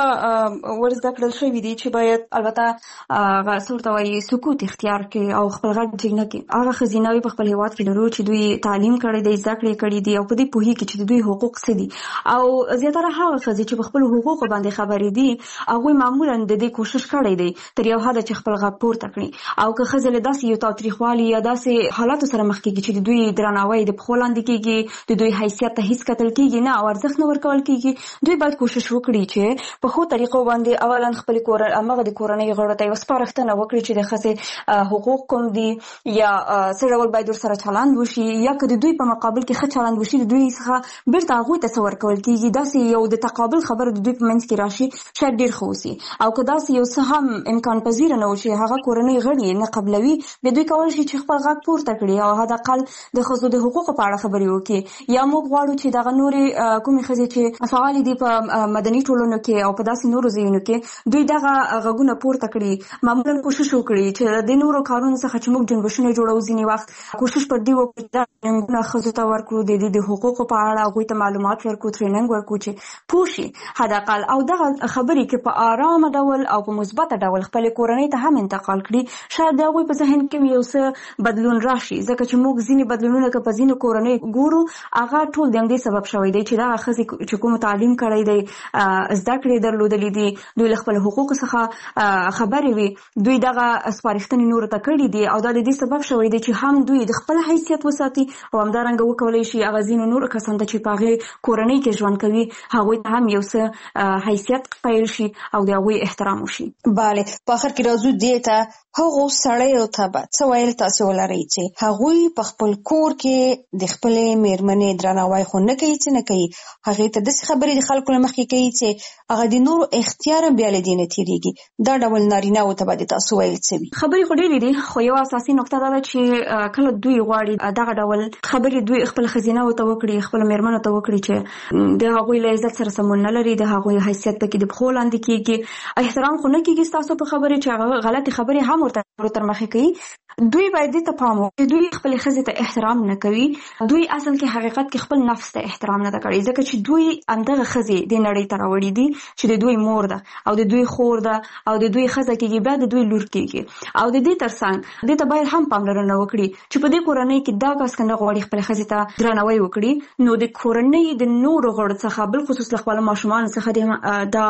ور زده کړل شوي دي چې باید البته هغه څه ورته وایي سکوت اختیار کړي او خپل غږ ټیټ نه کړي. هغه ښځیناوې په خپل هېواد کې لرو چې دوی تعلیم کړی دی، زده کړې کړي دي او په دې پوهېږي چې د دوی حقوق څه دي. او زیاتره هغه ښځې چې په خپلو حقوقو باندې خبرې دي هغوی معمولا د دې کوشش کړی دی تر یو حده چې خپل غږ پورته کړي. او که ښځې له داسې یو تاوتریخوالي یا داسې حالاتو سره مخ کېږي چې د دوی درناوی د پښو لاندې کېږي، د دوی حیثیت ته هېڅ کتل کېږي نه او ارزښت نه ورکول کېږي، دوی باید کوشش وکړي چې په ښو طریقو باندې اولا خپلې کور همغه د کورنۍ غړو ته یو سپارښتنه وکړي چې د ښځې حقوق کوم دي یا څه ډول باید ورسره چلند وشي، یا که د دوی په مقابل کې ښه چلند وشي د دوی څخه بیرته هغوی ته څه ورکول کېږي، داسې یو د تقابل خبره د دوی په منځ کې راشي شاید ډېر ښه اوسي. او که داسې یو څه هم امکان پذیره نه و چې هغه کورنۍ غړي نه قبلوي، بیا دوی کولی شي چې خپل غږ پورته کړي او حداقل د ښځو د حقوقو په اړه خبرې وکړي. یا موږ غواړو چې دغه نورې کومې ښځې چې فعالې دي په مدني ټولنو کې او په داسې نورو ځایونو کې دوی دغه غږونه پورته کړي، معمولا کوشش وکړي چې د نورو کارونو څخه چې موږ جنبشونه جوړو ځینې وخت کوشش پر دې وکړو چې دا ټریننګونه ښځو ته ورکړو، د دې د حقوقو په اړه هغوی ته معلومات ورکړو، ټریننګ ورکړو چې پوه شي حداقل او دغه خبرې کې په آرامه ډول او په مثبته ډول خپلې کورنۍ ته هم انتقال کړي، شاید د هغوی په ذهن کې یو څه بدلون راشي. ځکه چې موږ ځینې بدلونونه که په ځینو کورنۍ ګورو هغه ټول د همدې سبب شوی دی چې دغه ښځې چې کوم تعلیم کړی دی، زده کړې درلودلې دي، دوی له خپلو حقوقو څخه خبرې وي، دوی دغه سپارښتنې نورو ته کړي دي او دا د دې سبب شوی دی چې هم دوی د خپل حیثیت وساتي او همدارنګه وکولی شي هغه ځینو نورو کسانو ته چې په هغې کورنۍ کې ژوند کوي هغوی ته هم یو څه حیثیت قایل شي او د هغوی احترام وشي. بله په آخر کې راځو دې ته هغو سړیو ته به څه ویل تاسې ولرئ چې هغوی په خپل کور کې د خپلې مېرمنې درناوی خو نه کوي چې نه کوي، هغې ته داسې خبرې د خلکو له مخکې کوي چې هغه د نورو اختیار بیا له دې نه تېرېږي. دا ډول نارینه‌وو ته به د تاسو ویل څه وي؟ خبرې خو ډېرې دي خو یوه اساسي نقطه دا ده چې کله دوی غواړي دغه ډول خبرې دوی خپل ښځینه‌وو ته وکړي، خپلو مېرمنو ته وکړي چې د هغوی له عزت سره سمون نه لري، د هغوی حیثیت پکې د پښو لاندې کېږي، احترام خو نه کېږي ستاسو په خبرې چې هغه غلطې خبرې هم ورته تر مخې کوي. دوی باید دې ته پام وکړي دوی خپلې ښځې ته احترام نه کوي، دوی اصل کې حقیقت کې خپل نفس ته احترام نه ده کړی، ځکه چې دوی همدغه ښځې دې نړۍ ته راوړي دي چې د دوی مور ده او د دوی خور ده او د دوی ښځه کېږي، بیا د دوی لور کېږي. او د دې ترڅنګ دې ته باید هم پاملرنه وکړي چې په دې کورنۍ کې دا کس که نه غواړي خپلې ښځې ته درناوی وکړي نو د کورنۍ د نورو غړو څخه بالخصوص له خپلو ماشومانو څخه دا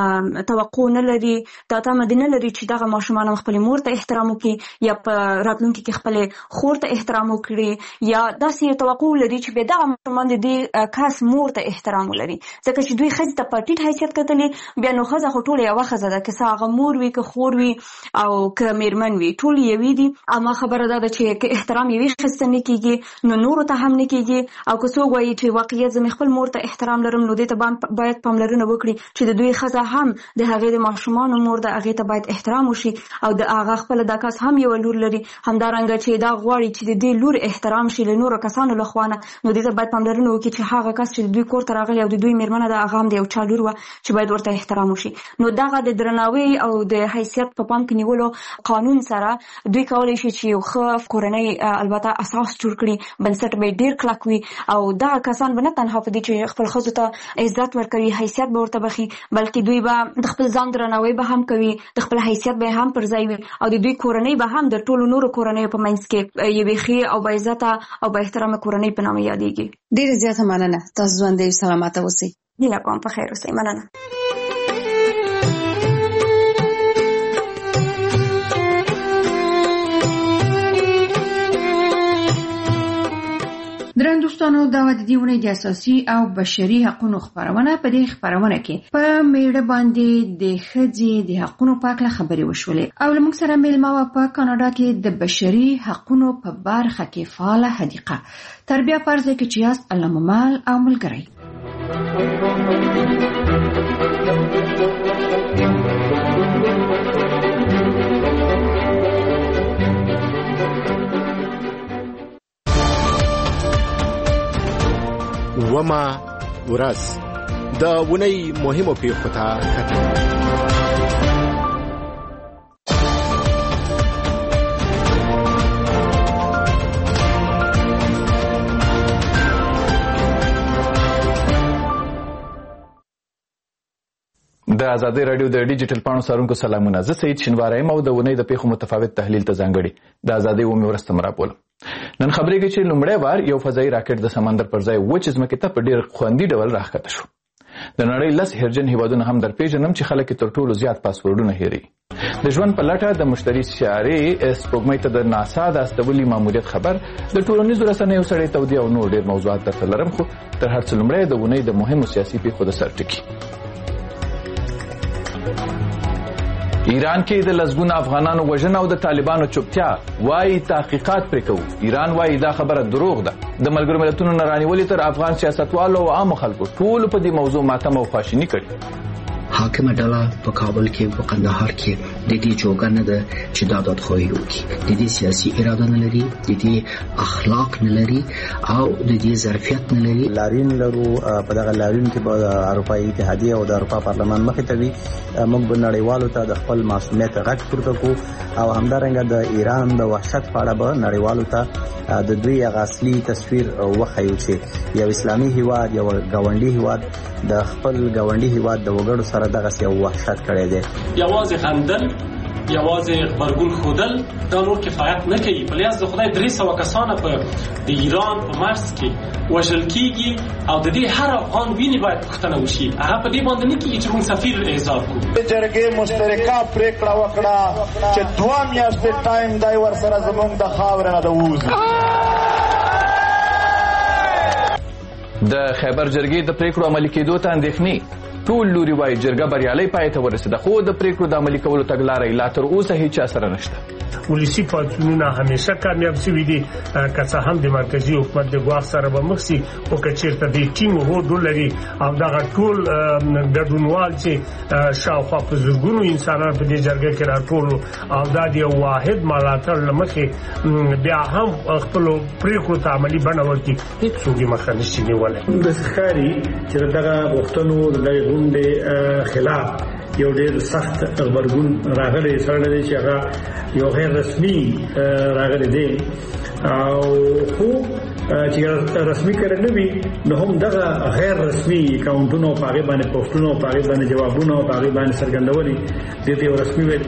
توقع نه لري، دا تمه دې نه لري چې دغه ماشومان هم خپلې مور ته احترام وکړي یا په راتلونکي کې خپلې خور ته احترام وکړي، یا داسې توقع لري چې بیا دغه ماشومان د دې کس مور ته احترام ولري. ځکه چې دوی ښځې ته په ټیټ حیثیت کتلې، بیا نو ښځه خو ټوله یوه ښځه ده، که څه هغه مور وي که خور وي او که مېرمن وي ټول یوې دي. اما خبره دا ده چې که احترام یوې ښځې ته نه کېږي نو نورو ته هم نه کېږي. او که څوک وایي چې واقعیت زه مې خپل مور ته احترام لرم نو دې ته باید پاملرنه وکړي چې د دوی ښځه هم د هغې د ماشومانو مور ده، هغې ته باید احترام وشي او د هغه خپله دا کس هم یوه لور لري، همدارنګه چې دا غواړي چې د دې لور احترام شي له نورو کسانو له خوا نه نو دې ته باید پاملرنه وکړي چې هغه کس چې د دوی کور ته راغلی او د دوی مېرمنه ده هغه هم د یو چا لور وه چې باید ورته احترام وشي. نو دغه د درناوي او د حیثیت په پام کې نیولو قانون سره دوی کولی شي چې یو ښه کورنۍ البته اساس جوړ کړي، بنسټ به یې ډېر کلک وي او دغه کسان به نه تنها په دې چې خپل ښځو ته عزت ورکوي، حیثیت به ورته بخي، بلکې دوی به د خپل ځان درناوی به هم کوي، د خپل حیثیت به هم پر ځای وي او د دوی کورنۍ به هم د ټولو نورو کورنیو په منځ کې یوې ښې او با عزته او با احترامه کورنۍ په نامه یادېږي. ډېره زیاته مننه، تاسو ژوندی او سلامته اوسئ. هیله کوم په خیر اوسئ. مننه. درنو دوستانو دوستانو دا د دې ونې د اساسي او بشري حقوقو خبرونه په دې خبرونه کې په میړه باندې د ښځې د حقوقو په اړه خبرې وشولې او موږ سره میلمه په کاناډا کې د بشري حقوقو په برخه کې فعال حدیقه تربیه فرض کې چې یاست الله ممال او ملګری. وما ورځ د ونې مهمو پیښو ته کتل. د ازادي رادیو د ډیجیټل پاڼو سارونکو سلامونه. زه سید شینواری یم او د ونې د پیښو متفاوت تحلیل ته ځانګړي د ازادي اومې ورځ مرابول. نن خبرې کې چې لومړی وار یو فضایي راکټ د سمندر پر ځای وچ ځمکې ته په ډېر خوندي ډول راښکته شو. د نړۍ لس هیرجن هیوادونه هم درپېژنم چې خلک تر ټولو زیات پاسورډونه هېروي. د ژوند په لټه د مشتري سیارې سپوږمۍ ته د ناسا د استولي ماموریت خبر د ټولنیزو رسنیو سړی تودې او نور ډېر موضوعات درته لرم، خو تر هر څه لومړی د ونې د مهمو سیاسي پیښو د سر ټکي. ایران کې د لسګونو افغانانو وژنه او د طالبانو چوپتیا، وایي تحقیقات پرې کوو. ایران وایي دا خبره دروغ ده. د ملګرو ملتونو نه رانیولې تر افغان سیاستوالو او عامو خلکو ټولو په دې موضوع ماتم او خواشیني کړي. حاکمه ډله په کابل کې په قندهار کې د دې جوګه نه ده چې دا دادخواهي وکړي. د دې سیاسي اراده نه لري، د دې اخلاق نه لري او د دې ظرفیت نه لري. لارین لرو په دغه لارین کې به اروپایي اتحادیه او د اروپا پارلمان مخې ته وي. موږ به نړیوالو ته د خپل معصومیت غږ پورته کوو او همدارنګه د ایران د وحشت په اړه به نړیوالو ته د دوی هغه اصلي تصویر وښیو چې یو اسلامي هیواد، یو ګاونډي هیواد د خپل ګاونډي هیواد د وګړو سره دغه یو وحشت کړی دی. یوازې خندل، یوازې غبرګون ښودل دا نور کفایت نه کوي. په لیاز د خدای درې سوه کسانه په د ایران په مرز کې وژل کېږي او د دې هر افغان وینې باید پوښتنه وشي. هغه په دې باندې نه کېږي چې موږ سفیر اعزاز کړو. د جرګې مشترکه پرېکړه وکړه چې دوه میاشتې ټایم دی ورسره زموږ د خاورې نه د ووځي. د خیبر جرګې د پریکړو عملي کېدو ته اندېښنې. ټول لوري وایي جرګه بریالۍ پای ته ورسېده، خو د پریکړو د عملي کولو تګلارې لا تر اوسه هیچا سره نشته. ولسي پاڅونونه همیشه کامیاب شوي دي، که څه هم د مرکزي حکومت د ګواښ سره به مخ شي، خو که چېرته د ټینګ هوډ ولري او دغه ټول ګډونوال چې شاوخوا په زرګونو انسانان په دې جرګه کې راټول او دا د یو واحد ملاتړ له مخې بیا هم خپلو پریکړو ته عملي بڼه ورکړي، هېڅوک یې مخه نشي نیولی. داسې ښکاري چې د دغه غوښتنو د دغې غونډې خلاف یو ډېر سخت غبرګون راغلی سره دی چې هغه یو غیر رسمي راغلی دی او خو چې رسمي کړی نه وي نو هم دغه غیر رسمي اکاونټونه په هغې باندې پوسټونه په هغې باندې جوابونه په هغې باندې څرګندولي دې ته یو رسمي ویل.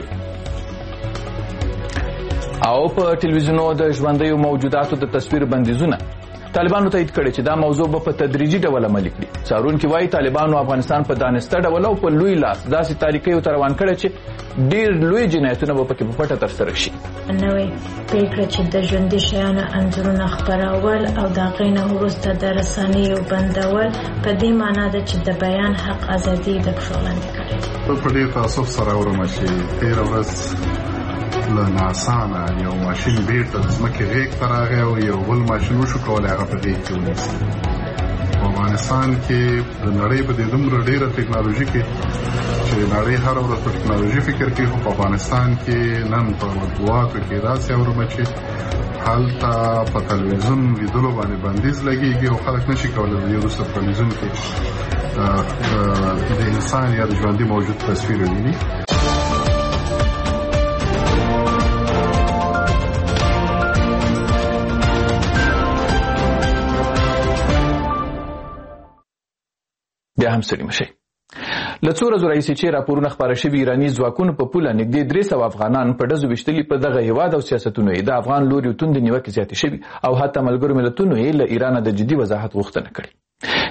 او په ټلویزیونو د ژوندیو موجوداتو د تصویر بندیزونه طالبانو تایید کړي چې دا موضوع به په تدریجي ډول عملي کړي. څارونکي وایي طالبانو افغانستان په دانسته ډول او په لوی لاس داسې تاریکیو ته روان کړی چې ډېر لوی جنایتونه به پکې په پټه ترسره شي. نوې پریکړه چې د ژوندي شیانو انځورونه خپرول او د هغې نه وروسته د رسنیو بندول په دې معنا ده چې د بیان حق ازادي د پښو لاندې کړی. په ډېر تاسف سره اورم چې تېره ورځ له ناسانه یو ماشین بیرته د ځمکې غېږ ته راغی او یو بل ماشین وشو کولی هغه په غېږ کې ونیسي. په افغانستان کې د نړۍ په دې دومره ډېره ټکنالوژي کې چې نړۍ هره ورځ په ټکنالوژي فکر کوي، خو په افغانستان کې نن په مطبوعاتو کې داسې اورم چې هلته په تلویزیون لیدلو باندې بندیز لګېږي او خلک نشي کولی د دې وروسته په تلویزیون کې د انسان یا د ژوندي موجود تصویر وویني. بیا هم ستړي مشئ. له څو ورځو راهیسې چې راپورونه خپاره شوي ایراني ځواکونو په پوله نږدې درې سوه افغانان په ډزو ویشتلي په دغه هیواد او سیاستونو یې د افغان لوري توندې نیوکې زیاتې شوي او حتی ملګرو ملتونو یې له ایرانه د جدي وضاحت غوښتنه کړې.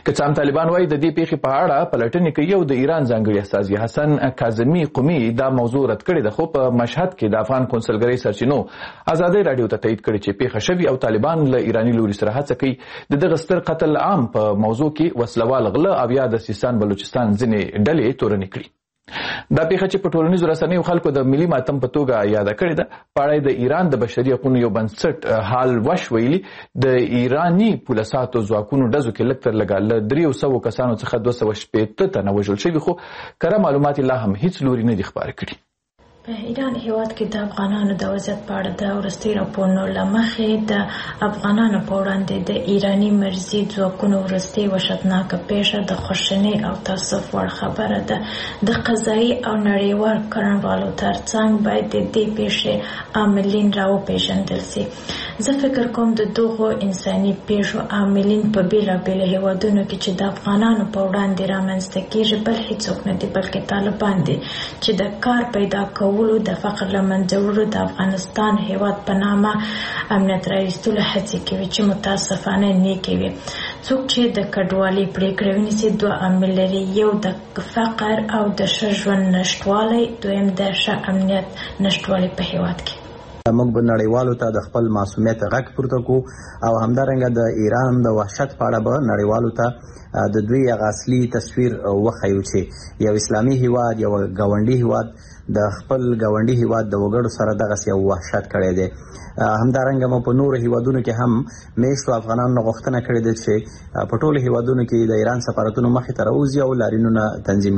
که څام طالبان وایي د دې پیښې په اړه پلټنې کوي او د ایران ځانګړي استازي حسن کاظمي قومي دا موضوع رد کړې ده، خو په مشهد کې د افغان کونسلګرۍ سرچینو ازادي رادیو ته تایید کړي چې پیښه شوې او طالبان له ایراني لوري سره هڅه کوي د دغه ستر قتل عام په موضوع کې وسلوال غله او یا د سیستان بلوچستان ځینې ډلې تورنې کړي. دا پیښه چې په ټولنیزو رسنیو خلکو د ملي ماتم په توګه یاده کړې ده، په اړه د ایران د بشري حقوقو یو بنسټ حال وش ویلي د ایراني پولیساتو ځواکونو ډزو کې لږ تر لږه له دریو سوو کسانو څخه دوه سوه شپېته تنه وژل شوي، خو کره معلومات لا هم هیڅ لوري نه دي خپاره کړي. په ایران هیواد کې د افغانانو د وضعیت په اړه د وروستي راپورونو له مخې د افغانانو په وړاندې د ایراني مرزي ځواکونو وروستي وحشتناکه پیښه د خواشینۍ او تاسف وړ خبره ده. د قضایي او نړیوال کړنوالو ترڅنګ باید د دې پیښې عاملین راوپېژندل سي. زه فکر کوم د دغو انساني پیښو عاملین په بېلابېلو هیوادونو کې چې د افغانانو په وړاندې رامنځته کېږي بل هیڅوک نه دي بلکې طالبان دي چې د کار پیدا کوي د فقر له منځه وړلو د افغانستان هیواد په نامه امنیت راوستلو هڅې کوي چې متاسفانه نه کوي. څوک چې د کډوالۍ پرېکړه ونیسي دوه عامل لري، یو د فقر او د ښه ژوند نشتوالی، دویم د ښه امنیت نشتوالی په هیواد کې. موږ به نړیوالو ته د خپل معصومیت غږ پورته کو او همدارنګه د ایران د وحشت په اړه به نړیوالو ته د دوی هغه اصلي تصویر وښیو چې یو اسلامي هیواد یو ګاونډي هیواد د خپل ګاونډي هیواد د وګړو سره دغسې یو وحشت کړی دی. همدارنګه مو په نورو هیوادونو کې هم میشتو افغانانو نه غوښتنه کړې ده چې په ټولو هیوادونو کې د ایران سفارتونو مخې ته راوځي او لاریونونه تنظیم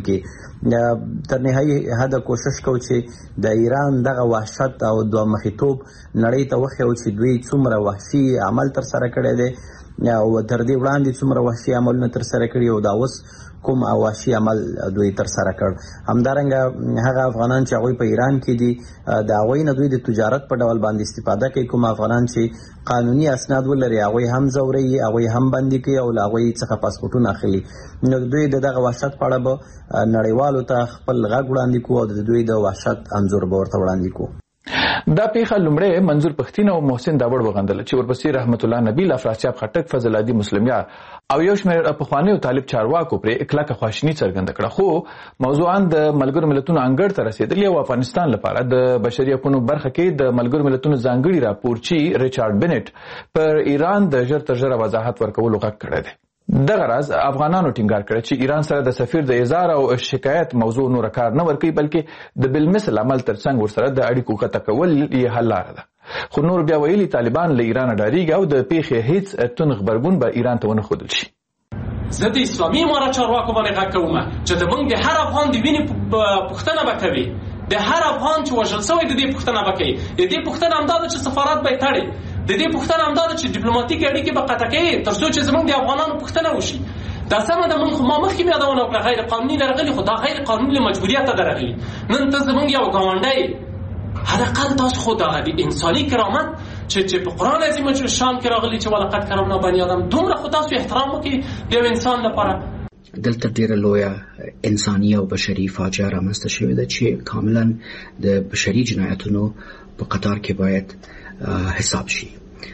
کړي. تر نهایي حده کوشش کوو چې د ایران دغه وحشت او دوه مخیتوب نړۍ ته وښیو چې دوی څومره وحشي عمل ترسره کړی دی او تر دې وړاندې څومره وحشي عملونه ترسره کړي او دا اوس کوم وحشي عمل دوی ترسره کړ. همدارنګه هغه افغانان چې هغوی په ایران کې دي د هغوی نه دوی د تجارت په ډول باندې استفاده کوي. کوم افغانان چې قانوني اسناد ولري هغوی هم ځوروي، هغوی هم بندي کوي او له هغوی څخه پاسپورټونه اخلي. نو دوی د دغه وحشت په اړه به نړیوالو ته خپل غږ وړاندې کوو او د دوی د وحشت انځور به ورته وړاندې کوو. دا پیښه لومړی منظور پښتین او محسن داوړ وغندله چې ورپسې رحمت الله نبیل، افراسیاب خټک، فضل عادي مسلمیار او یو شمېر پخوانیو طالب چارواکو پرې کلکه خواشیني څرګنده کړه، خو موضوعاً د ملګرو ملتونو انګړ ته رسېدلې او افغانستان لپاره د بشري حقوقو برخه کې د ملګرو ملتونو ځانګړي راپورچي ریچارډ بنټ پر ایران د ژر تر ژره وضاحت ورکولو غږ کړی دی. دغه راز افغانانو ټینګار کړی چې ایران سره د سفیر د اظهار او شکایت موضوع نور کار نه ورکوي بلکې د بالمثل عمل ترڅنګ ورسره د اړیکو قطع کول یې حل لاره ده. خو نور بیا ویلي طالبان له ایران ډاریږي او د پیښې هیڅ تون غبرګون به ایران ته ونه ښودل شي. زه د اسلامي امارت چارواکو باندې غږ کوم چې د موږ د هر افغان د وینې پوښتنه به کوي، د هر افغان چې وژل شوی د دې پوښتنه به کوي. د دې پوښتنه همدا ده چې سفارت به یې تړي، د دې پوښتنه همدا ده چې ډیپلوماټیک اړیکې به قطع کوي تر څو چې زموږ د افغانانو پوښتنه وشي. دا سمه ده، موږ ما مخکې یادونه وکړه غیر قانوني درغلي، خو دا غیر قانوني مجبوریت ته درغلي. نن ته زموږ یو ګاونډی حداقل تاسو خو دغه د انساني کرامت چې چې په قرآن عظیم شان کې راغلي چې ولقد کرمنا بني آدم، دومره خو تاسو احترام وکړئ د یو انسان لپاره. دلته ډیره لویه انساني او بشري فاجعه رامنځته شوې ده چې کاملا د بشري جنایتونو په قطار کې باید حساب شي.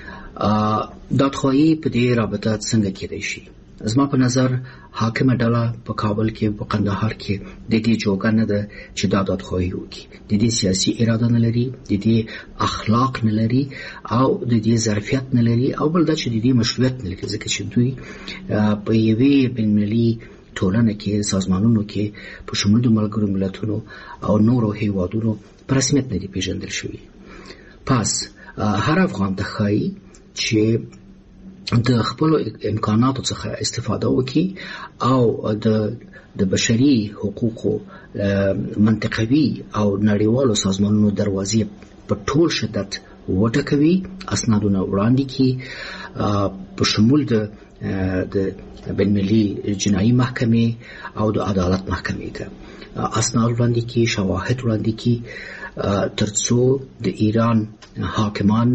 دادخواهی په دې رابطه څنګه کېدای شي؟ زما په نظر حاکمه ډله په کابل کې په قندهار کې د دې جوګه نه ده چې دا دادخواهی وکړي. د دې سیاسي اراده نه لري، د دې اخلاق نه لري او د دې ظرفیت نه لري او بل دا چې د دې مشروعیت نه لري، ځکه چې دوی په یوې بین‌المللي ټولنه کې سازمانونو کې په شمول د ملګرو ملتونو او نورو هیوادونو په رسمیت نه دي پیژندل شوي. پس هر افغان ته ښایي چې د خپل امکاناتو څخه استفاده وکړي او د د بشري حقوقو منطقوي او نړیوالو سازمانونو دروازې په ټول شدت وټکوي، اسنادونه وړاندې کړي په شمول د د بین‌المللي جنایي محکمې او د عدالت محکمې ته اسناد وړاندې کړي، شواهد وړاندې کړي ترڅو د ایران حاکمان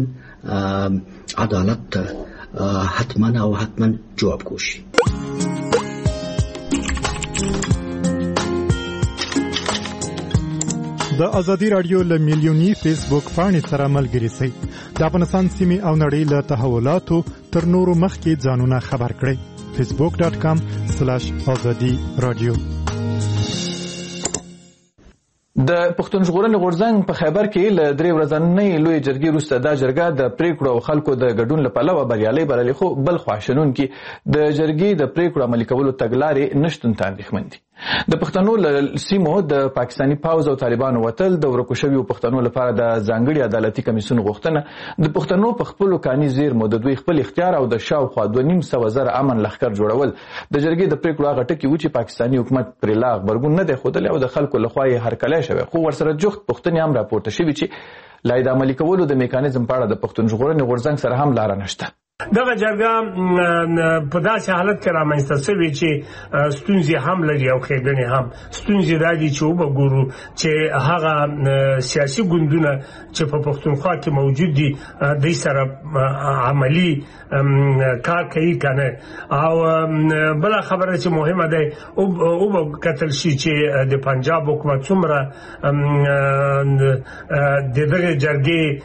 عدالت ته حتما او حتما جواب کوشي. د ازادي رادیو له میلیونی فیسبوک پاڼې سره ملګري شئ. د افغانستان سیمې او نړۍ له تحولاتو تر نورو مخکې ځانونه خبر کړئ. فیسبوک ډاټ کام سلاش ازادي رادیو. د پښتون ژغورنې غورځنګ په خیبر کې له درې ورځنۍ لوی جرګې وروسته دا جرګه د پریکړو او خلکو د ګډون له پلوه بریالۍ بللې، خو بل خوا شنونکي د جرګې د پریکړو عملي کولو تګلارې نشتون ته اندېښمن دي. د پښتنو له سیمو د پاکستاني پوځ او طالبانو وتل، د ورکو شویو پښتنو لپاره د ځانګړي عدالتي کمیسیون غوښتنه، د پښتنو په خپلو کاني زیرمو د دوی خپل اختیار او د شاوخوا دوه نیم سوه زره امن لښکر جوړول، د جرګې د پریکړو هغه ټکي و چې پاکستاني حکومت پرې لا غبرګون نه دی ښودلی او د خلکو لخوا یې هرکلی شوی، خو ورسره جفت پوښتنې هم راپورته شوي چې لا یې د عملي کولو د میکانیزم په اړه د پښتون ژغورنې غورځنګ سره هم لاره نشته. دغه جرګه په داسې حالت کې رامنځته شوې چې ستونزې هم لري او ښېګڼې هم. ستونزې دا دي چې وګورو چې هغه سیاسي ګوندونه چې په پښتونخوا کې موجود دي دوی سره عملي کار کوي که نه. او بله خبره چې مهمه ده او به کتل شي چې د پنجاب حکومت څومره د دغه جرګې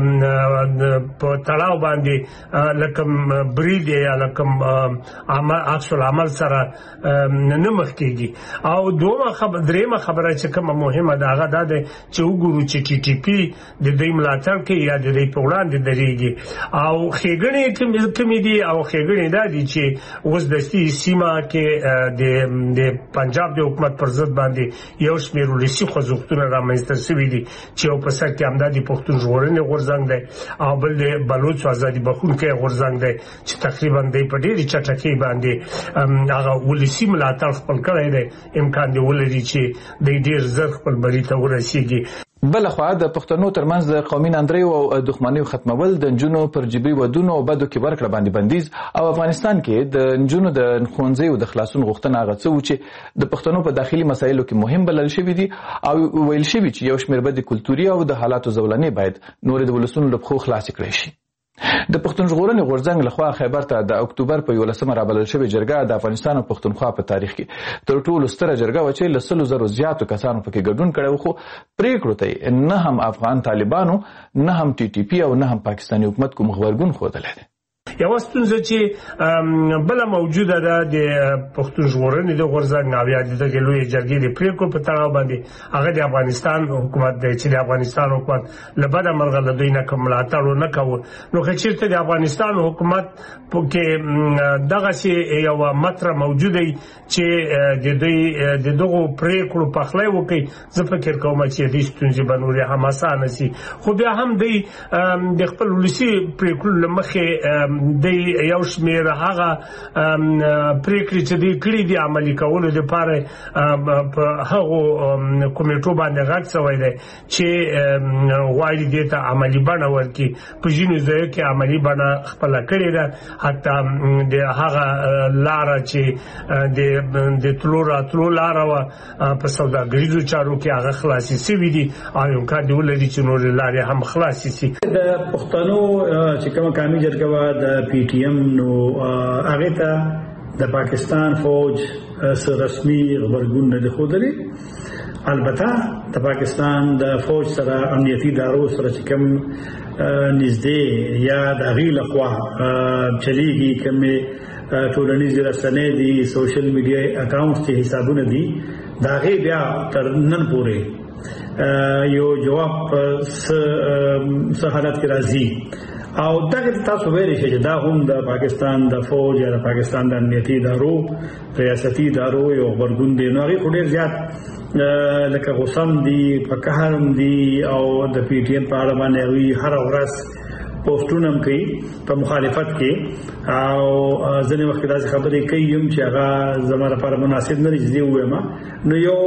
په تړاو باندې لکم برید یا لکم عکس العمل سره نه مخ کېږي. او دومره خبره درېمه خبره چې کومه مهمه ده هغه دا ده چې وګورو چې ټي ټي پي د دوی ملاتړ کوي یا د دوی په وړاندې درېږي. او ښېګڼې کومې دي او ښېګڼې دا دي چې اوس دستي سیمه کې د پنجاب د حکومت پر ضد باندې یو شمېر ولسي خوځښتونه رامنځته شوي دي چې یو په سر کې همدا د پښتون ژغورنې غورځنګ دی او بل د بلوچ ازادي بخښونکی غورځنګ دی چې تقریبا دی په ډېرې چټکۍ باندې هغه ولسي ملاتړ خپل کړی دی. امکان دی ولري چې دی ډېر زر خپل بري ته ورسېږي. بلخوا د پښتنو ترمنځ د قومي ناندریو او دښمنیو ختمول، د نجونو پر جبري ودونو او بدو کې ورکړه باندې بندیز، او افغانستان کې د نجونو د ښوونځیو د خلاصون غوښتنه هغه څه و چې د پښتنو په داخلي مسایلو کې مهم بلل شوي دي او ویل شوي چې یو شمېر بدې کلتوري او د حالاتو زولنې باید نورې د ولسونو له پښو خلاصې کړی شي. د پښتون ژغورنې غورځنګ لخوا خیبر ته د اکتوبر په یولسمه رابلل شوې جرګه د افغانستان او پښتونخوا په تاریخ کې تر ټولو ستره جرګه وه چې له سلو زرو زیاتو کسانو پکې ګډون کړی و، خو پریکړو ته نه هم افغان طالبانو نه هم ټي ټي پي او نه هم پاکستاني حکومت کوم غبرګون ښودلی دی. یوه ستونزه چې بله موجوده ده د پښتون ژغورنې د غورځنګ او یا د دغې لویې جرګې د پرېکړو په تړاو باندې هغه د افغانستان حکومت دی چې د افغانستان حکومت له بده مرغه له دوی نه کوم ملاتړ ونه کوو. نو که چېرته د افغانستان حکومت کې دغسې یوه متره موجوده وي چې د دوی د دغو پرېکړو پخلی وکړي، زه فکر کوم چې دې ستونزې به نورې هم اسانه سي. خو بیا هم دوی د خپل ولسي پرېکړو له مخې د یو شمېر هغه پریکړې چې دوی کړي دي عملي کولو دپاره په هغو کمیټو باندې غږ شوی دی چې غواړي دې ته عملي بڼه ورکړي. په ځینو ځایو کې عملي بڼه خپله کړې ده، حتی د هغه لاره چې د تلو راتلو لاره وه په سوداګریزو چارو کې هغه خلاصې شوي دي او امکان دی ولري چې نورې لارې هم خلاصې شي. د پښتنو چې کومه قومي جرګه وه د پی ټي ایم، نو هغې ته د پاکستان فوج څه رسمي غبرګون نه دی ښودلی. البته د پاکستان د فوج سره امنیتي ادارو سره چې کوم نږدې یا د هغې لخوا چلیږي کومې ټولنیزې رسنۍ دي، سوشل میډیا اکاونټس چې حسابونه دي، د هغې بیا تر نن پورې یو جواب څه حالت کې راځي. او دغه تاسو ویلی شئ چې دا هم د پاکستان د فوج یا د پاکستان د امنیتي ادارو ریاستي ادارو یو غبرګون دی. نو هغې خو ډېر زیات لکه غوسه هم دي، په قهر هم دي او د پی ټي ایم په اړه باندې هغوی هره ورځ پوسټونه هم کوي په مخالفت کې، او ځینې وخت داسې خبرې کوي هم چې هغه زما لپاره مناسب نه دي چې دې ووایم. نو یو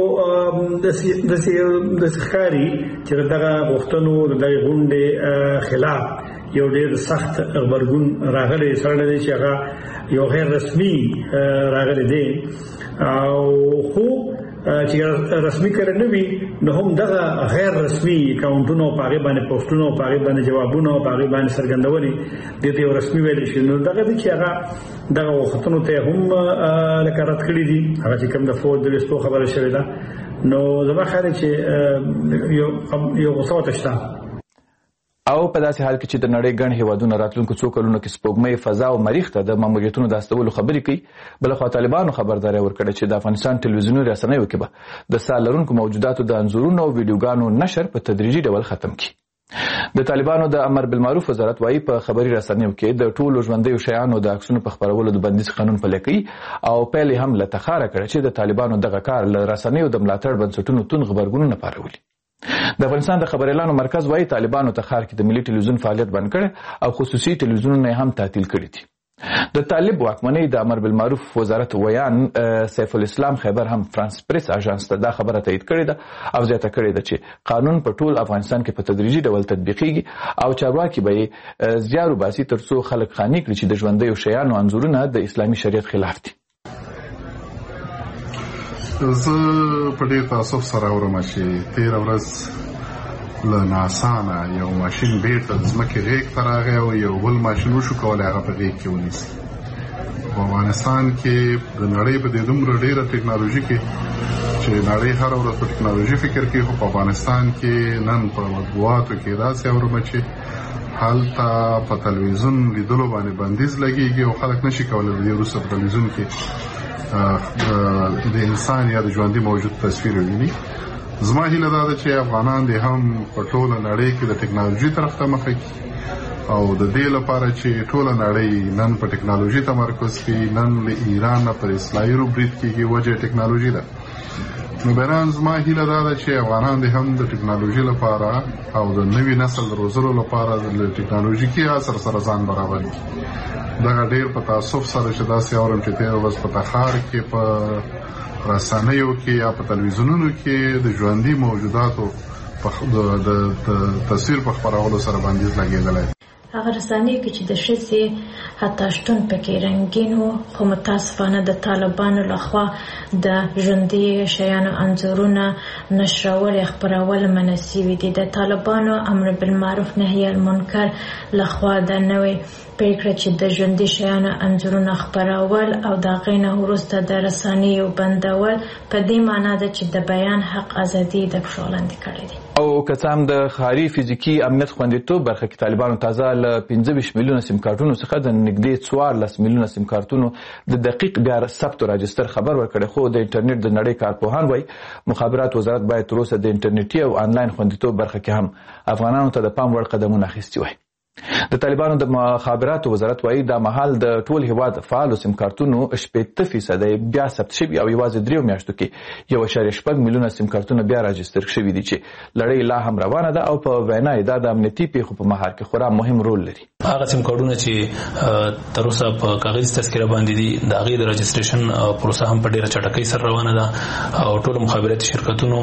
داسې ښکاري چې د دغه غوښتنو د دغې غونډې خلاف یو ډېر سخت غبرګون راغلی سره دی چې هغه یو غیر رسمي راغلی دی. او خو چې رسمي کړی نه وي نو هم دغه غیر رسمي اکاونټونه او په هغې باندې پوسټونه او په هغې باندې جوابونه او په هغې باندې څرګندونې دې ته یو رسمي ویلی شي. نو دغه دی چې هغه دغه غوښتنو ته هم لکه رد کړي دي، هغه چې کوم د فوج د ویستو خبره شوې ده. نو زما خیال چې یو غوسه ورته شته. او په داسې حال کې چې د نړۍ ګڼ هیوادونه راتلونکو څو کلونو کې سپوږمۍ فضا او مریخ ته د ماموریتونو د استولو خبرې کوي. بلخوا طالبانو خبرداری ورکړې چې د افغانستان ټلویزیوني رسنیو کې به د سال لرونکو موجوداتو د انځورونو او ویډیوګانو نشر په تدریجي ډول ختم کړي. د طالبانو د امر بالمعروف وزارت وايي په خبري رسنیو کې د ټولو ژوندیو شیانو د عکسونو په خپرولو د بندیز قانون پلی کوي او پیل هم له تخاره کړی چې د طالبانو دغه کار له رسنیو د ملاتړ بنسټونو تون خبرګونونه پارولي. د افغانستان د خبر اعلانو مرکز وايي طالبانو ته ښار کې د ملي ټلویزیون فعالیت بند کړی او خصوصي ټلویزیونونه هم تعطیل کړي دي. د طالب واکمنۍ د امر بالمعروف وزارت ویان سیف الاسلام خیبر هم فرانس پریس اژانس ته دا خبره تایید کړې ده او زیاته کړې ده چې قانون په ټول افغانستان کې په تدریجي ډول تطبیقیږي او چارواکي به یې زیار وباسي ترڅو خلک قانع کړي چې د ژوندیو شیانو انځورونه د اسلامي شریعت خلاف دي. زه په ډېر تاسف سره اورم چې تېره ورځ له ناسا نه یو ماشین بیرته د ځمکې غېږ ته راغی او یو بل ماشین وشو کولی هغه په غېږ کې ونیسي. په افغانستان کې د نړۍ په دې دومره ډېره ټکنالوژي کې چې نړۍ هره ورځ په ټکنالوژي فکر کوي، خو په افغانستان کې نن په مطبوعاتو کې داسې اورم چې هلته په تلویزیون لیدلو باندې بندیز لګېږي او خلک نشي کولی د دې وروسته په تلویزیون کې د انسان یا د ژوندي موجود تصویر ویني. زما هیله دا ده چې افغانان دې هم په ټوله نړۍ کې د ټکنالوژي طرف ته مخه کړي او د دې لپاره چې ټوله نړۍ نن په ټکنالوژي تمرکز کوي، نن له ایران نه پر اسرائیل برید کېږي، وجه ټکنالوژي ده. نو بهرحال زما هیله دا ده چې افغانان دې هم د ټکنالوژي لپاره او د نوي نسل د روزلو لپاره د ټکنالوژیکي عصر سره ځان برابر کړي. دغه ډېر په تاسف سره چې داسې اورم چې تېره ورځ په تخار کې په رسنیو کې یا په تلویزیونونو کې د ژوندي موجوداتو د تصویر په خپرولو سره بندیز لګېدلی. هغه رسنۍ کې چې د ښځې حتی شتون پکې رنګین و، خو متاسفانه د طالبانو لخوا د ژوندي شیانو انځورونه نشرول یا خپرول منع سوي دي. د طالبانو امر بالمعروف نهي المنکر لخوا د نوې پریکړه چې د ژوندي شیانو انځورونه خپرول او د هغې نه وروسته د رسنیو بندول په دې معنا ده چې د بیان حق ازادي د پښو لاندې کړی دی. او که څه هم د ښاري فزیکي امنیت خوندیتوب برخه کې طالبانو تازه له پنځه ویشت میلیونه سیم کارتونو څخه د نږدې څوارلس میلیونه سیم کارتونو د دقیق بیا ثبت او راجستر خبر ورکړی. خو د انټرنیټ د نړۍ کارپوهان وایي مخابرات وزارت باید تر اوسه د انټرنیټي او آنلاین خوندیتوب برخه کې هم افغانانو ته د پام وړ قدمونه اخیستي وای. د طالبانو د مخابراتو وزارت وايي دا مهال د ټول هیواد فعالو سیم کارتونو شپېته فیصد بیا ثبت شوي او یوازې دریو میاشتو کې یو اعشاریه شپږ میلیونه سیم کارتونه بیا راجستر شوي دي چې لړۍ لا هم روانه ده او په وینا یې دا د امنیتي پیښو په مهار کې خورا مهم رول لري. هغه سیم کارتونه چې تر اوسه په کاغذي تذکره باندې دي د هغې د رجسټریشن پروسه هم په ډېره چټکۍ سره روانه ده او ټولو مخابراتي شرکتونو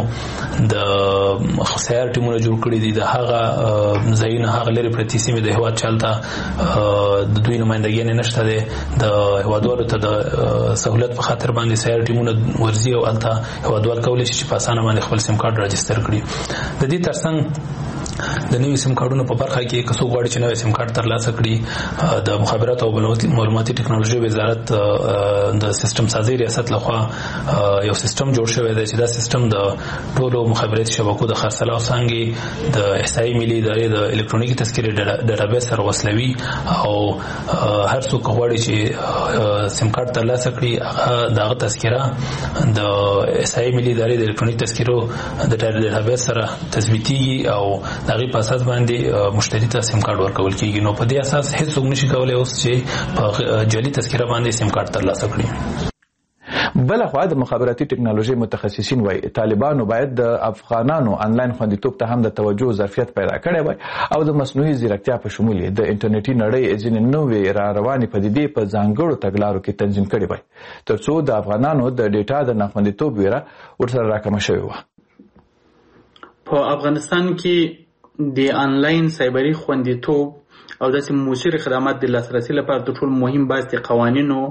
د سیار ټیمونه جوړ کړي دي. د هغه ځایونه هغه لرې پرتې سیمې د هیواد چلته د دوی نمایندګي نشته ده. د هیوادوالو ته د سہولت په خاطر باندې سیار ټیمونه ورزي او الته هیوادوال کولی شي چې په اسانه باندې خپل سیم کارت راجستر کړي. د دې ترڅنګ د نوي سیم کارتونو په برخه کې که څوک غواړي چې نوی سیم کارت ترلاسه کړي د مخابراتو او معلوماتي ټکنالوژي وزارت د سیستم سازي ریاست لخوا یو سیستم جوړ شوی دی چې دا سیستم د ټولو مخابراتي شبکو د خرڅلاو څنګه د احصایي ملي ادارې د الکترونیکي تذکرې ډیټابیس سره وصلوي او هر څوک غواړي چې سیم کارت ترلاسه کړي هغه دغه تذکره د احصایي ملي ادارې د الکترونیکي تذکرو د ډیټابیس سره تثبیتيږي او دغه په اساس باندې مشتری ته سیم کارت ورکول کیږي. نو په دې اساس هیڅ څوک نشي کولای اوس چې په جعلي تذکره باندې سیم کارت ترلاسه کړي. بل خو د مخابراتي ټکنالوژي متخصصین وایي طالبانو باید د افغانانو آنلاین خوندیتوب ته هم د توجه ظرفیت پیدا کړی وای او د مصنوعي ځیرکتیا په شمول د انټرنیټي نړۍ ځینې نوې را روانې پدیدې په ځانګړو تګلارو کې تنظیم کړي وای ترڅو د افغانانو د ډیټا د ناخوندیتوب ویره ورسره راکمه شوې وه. په افغانستان کې د آنلاین سایبري خوندیتوب او داسې موثر خدمات د لاسرسي لپاره تر ټولو مهم باعث د قوانینو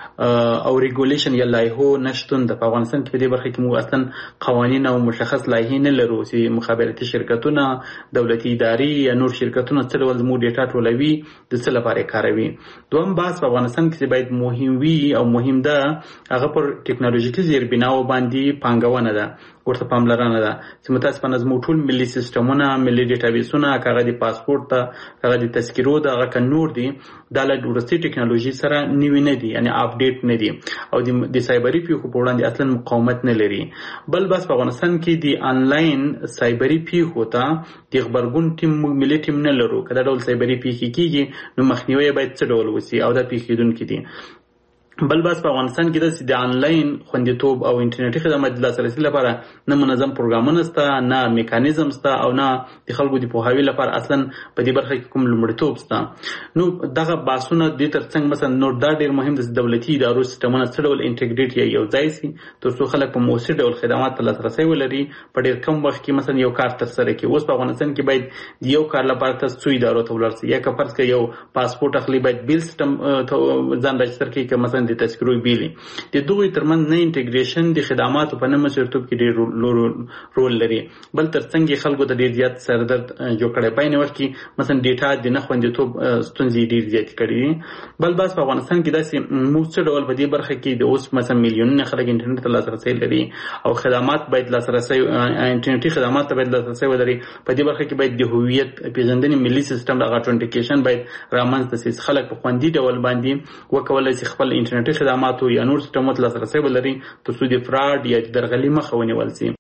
او ریګولیشن یا لایحو نشتون د افغانستان کې په دې برخه کې موږ اصلا قوانین او مشخص لایحې نه لرو چې مخابراتي شرکتونه دولتي ادارې یا نور شرکتونه څه ډول زموږ ډیټا ټولوي د څه لپاره کاروي. دوم باس په افغانستان کې باید مهم وي او مهم ده هغه پر ټکنالوژیکي زیربناو باندې پانګونه ده ورته پاملرنه ده چې متاسفانه زموږ ټول ملي سیستمونه ملي ډیټابیسونه کاغه د پاسپورت ته کاغه د تذکرو د هغه نور دي د ورستي ټکنالوژي سره نیوي نه دي یعنی اپډیټ نه دي او د سایبری پیښو په وړاندې اصلا مقاومت نه لري. بل بس په افغانستان کې د انلاین سایبری پیښو ته د خبرګون ټیم ملي ټیم نه لرو. کله ډول سایبری پیښې کیږي نو مخنیوي باید څه ډول وسی او د پیښیدونکو دي. بل بس په افغانستان کې د انلاین خوندیتوب او انټرنیټي خدمات د لاسرسي لپاره نه منظم پروګرامونه شته نه میکانیزم شته او نه د خلکو د پوهاوي لپاره اصلا په دې برخه کې کوم لومړیتوب شته. نو دغه باسونه د ترڅنګ مثلا نور دا ډیر مهم د دولتي ادارو سیستمونه څه ډول انټیګریټ یو ځای سي ترڅو خلک په موثر ډول خدمات ته لاسرسي ولري په ډیر کم وخت کې مثلا یو کار تر سره کوي. اوس په افغانستان کې باید یو کار لپاره تاسو څو ادارو ته ورسئ یا که فرض کړئ یو پاسپورت اخلي باید بیل سیستم ځان راجستر کړي که مثلا د تذکرو بیل د دوی ترمن نه انټیګریشن د خدماتو په نوم سرتوب کې ډېر رول لري. بل ترڅنګ خلکو ته ډېر زیات سردرد جوړ کړي پاین وخت کې مثلا ډیټا د نه خوندیتوب ستونزې ډېر زیات کړي. بل باس په افغانستان کې داسې موثر ډول په دې برخه کې د اوس مثلا میلیونونه خلک انټرنیټ ته لاسرسي لري او خدمات باید لاسرسي انټرنیټي خدمات ته باید لاسرسي ولري. په دې برخه کې باید د هویت پیژندنې ملي سیستم د اټنټیکیشن باید رامنځته شي. خلک په خوندي ډول باندې وکولای شي خپل انټرنیټي خدمات یا نور سیستمات لاسرسي ولري ترڅو د فراډ یا د درغلي مخه ونیول شي.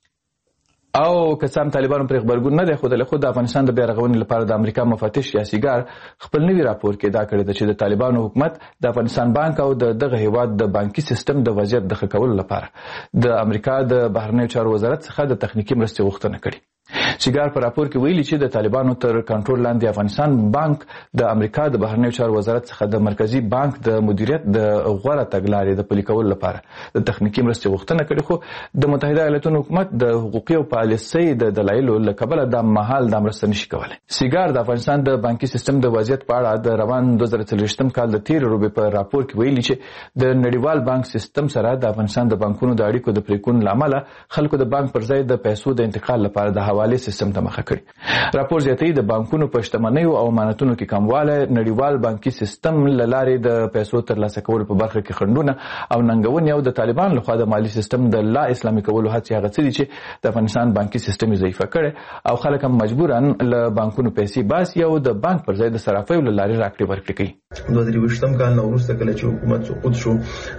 او کسان طالبانو پر خبرګون نه دی خو د خود افغانستان د بیرغونې لپاره د امریکا مفتش یا سیګار خپل نوی راپور کې دا کړی چې د طالبانو حکومت د افغانستان بانک او دغه هیواد د بانکي سیستم د وضعیت د ښه کولو لپاره د امریکا د بهرنیو چارو وزارت څخه د تخنیکی مرستې غوښتنه کړې. سیګار په راپور کې ویلي چې د طالبانو تر کنټرول لاندې افغانستان بانک د امریکا د بهرنیو چارو وزارت څخه د مرکزی بانک د مدیریت د غوړه تګلارې د پلي کولو لپاره د تخنیکی مرستې غوښتنه کړې خو د متحده ایالاتونو حکومت د حقوقي او پالیسۍ د دلایلو له کبله د مهال د مرستې نشي کولای. سیګار د افغانستان د بانکي سیستم د وضعیت په اړه د روان دوه زره څلوېښتم کال د تیر روبې په راپور کې ویلي چې د نړیوال بانک سیستم سره د افغانستان د بانکونو د اړیکو د پریکون لامل خلکو د بانک پر ځای د پیسو د انتقال لپاره د حواله سیستم ته مخه کړي. راپور زیاتوي د بانکونو په شتمنیو او امانتونو کې کمواله نړیوال بانکي سیستم له لارې د پیسو ترلاسه کولو په برخه کې خنډونه او ننګونې او د طالبان لخوا د مالی سیستم د لا اسلامي کولو هڅې هغه څه دي چې د افغانستان بانکي سیستم ضعیفه کړي او خلک هم مجبورن له بانکونو پیسې باسي او د بانک پر ځای د صرافیو له لارې راکړې ورکړې کوي. دوه زره اووه کال نو وروسته کله چې حکومت سقوط شو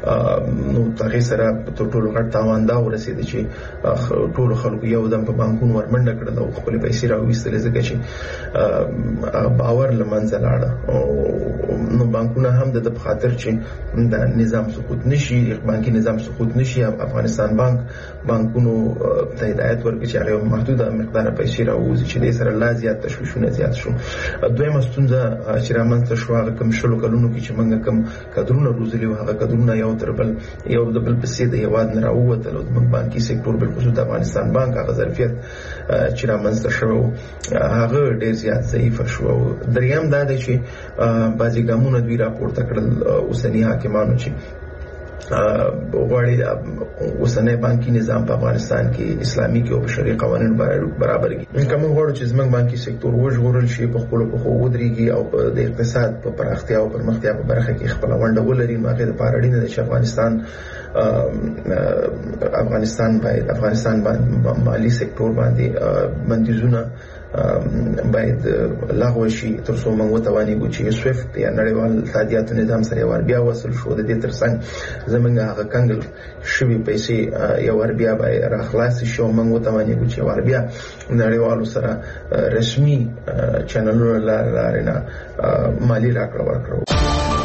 نو هغې سره تر ټولو غټ تاوان دا ورسېد چې ټولو خلکو یو دم په بانکونو ورمنډه کړل او خپلې پیسې راویستلې ځکه چې باور له منځه لاړه. نو بانکونه هم د په خاطر چې د نظام سقوط نشي بانکي نظام سقوط نشي افغانستان بانک بانکونو ته هدایت ورکړي چې هغه محدوده مقدار پیسې راوځي چې دې سره لا زیات تشویشونه زیات شو. دویمه ستونزه چې رامنځته شو هغه کوم شلو کلونو کې چې موږ کوم کادرونه روزلي وو هغه کادرونه یو تر بل یو د بل پسې د هیواد نه راووتل او د بانکي سکتور بالخصوص د افغانستان بانک هغه ظرفیت چې رامنځته شو هغه ډیر زیات ضعیف شو. دریم دا دی چې بعضی ګامونه دوی راپورته کړل اوسنی حاکمانو چې غواړي اوسنی بانکي نظام په افغانستان کې اسلامي کې او بشري قوانینو برابر کړي. کوم غواړي چې زموږ بانکي سکتور وژغورل شي په خپل په خو ودرېږي او د اقتصاد په پراختیا او پرمختیا په برخه کې خپل ونډه ولري. ماغه د پاراډین د افغانستان افغانستان باید افغانستان باندې مالی سکتور باندې بندیزونه باید لغوه شي تر څو موږ وتوانیږو چې سویفت یا نړیوال تادیاتو نظام سره ور بیا وصل شو. د دې ترڅنګ زمونږ هغه کنګل شوي پیسې یو ور بیا به راخلاص شي او موږ وتوانیږو چې ور بیا نړیوالو سره رسمي چینلونو لارې نه مالی راکړه ورکړو.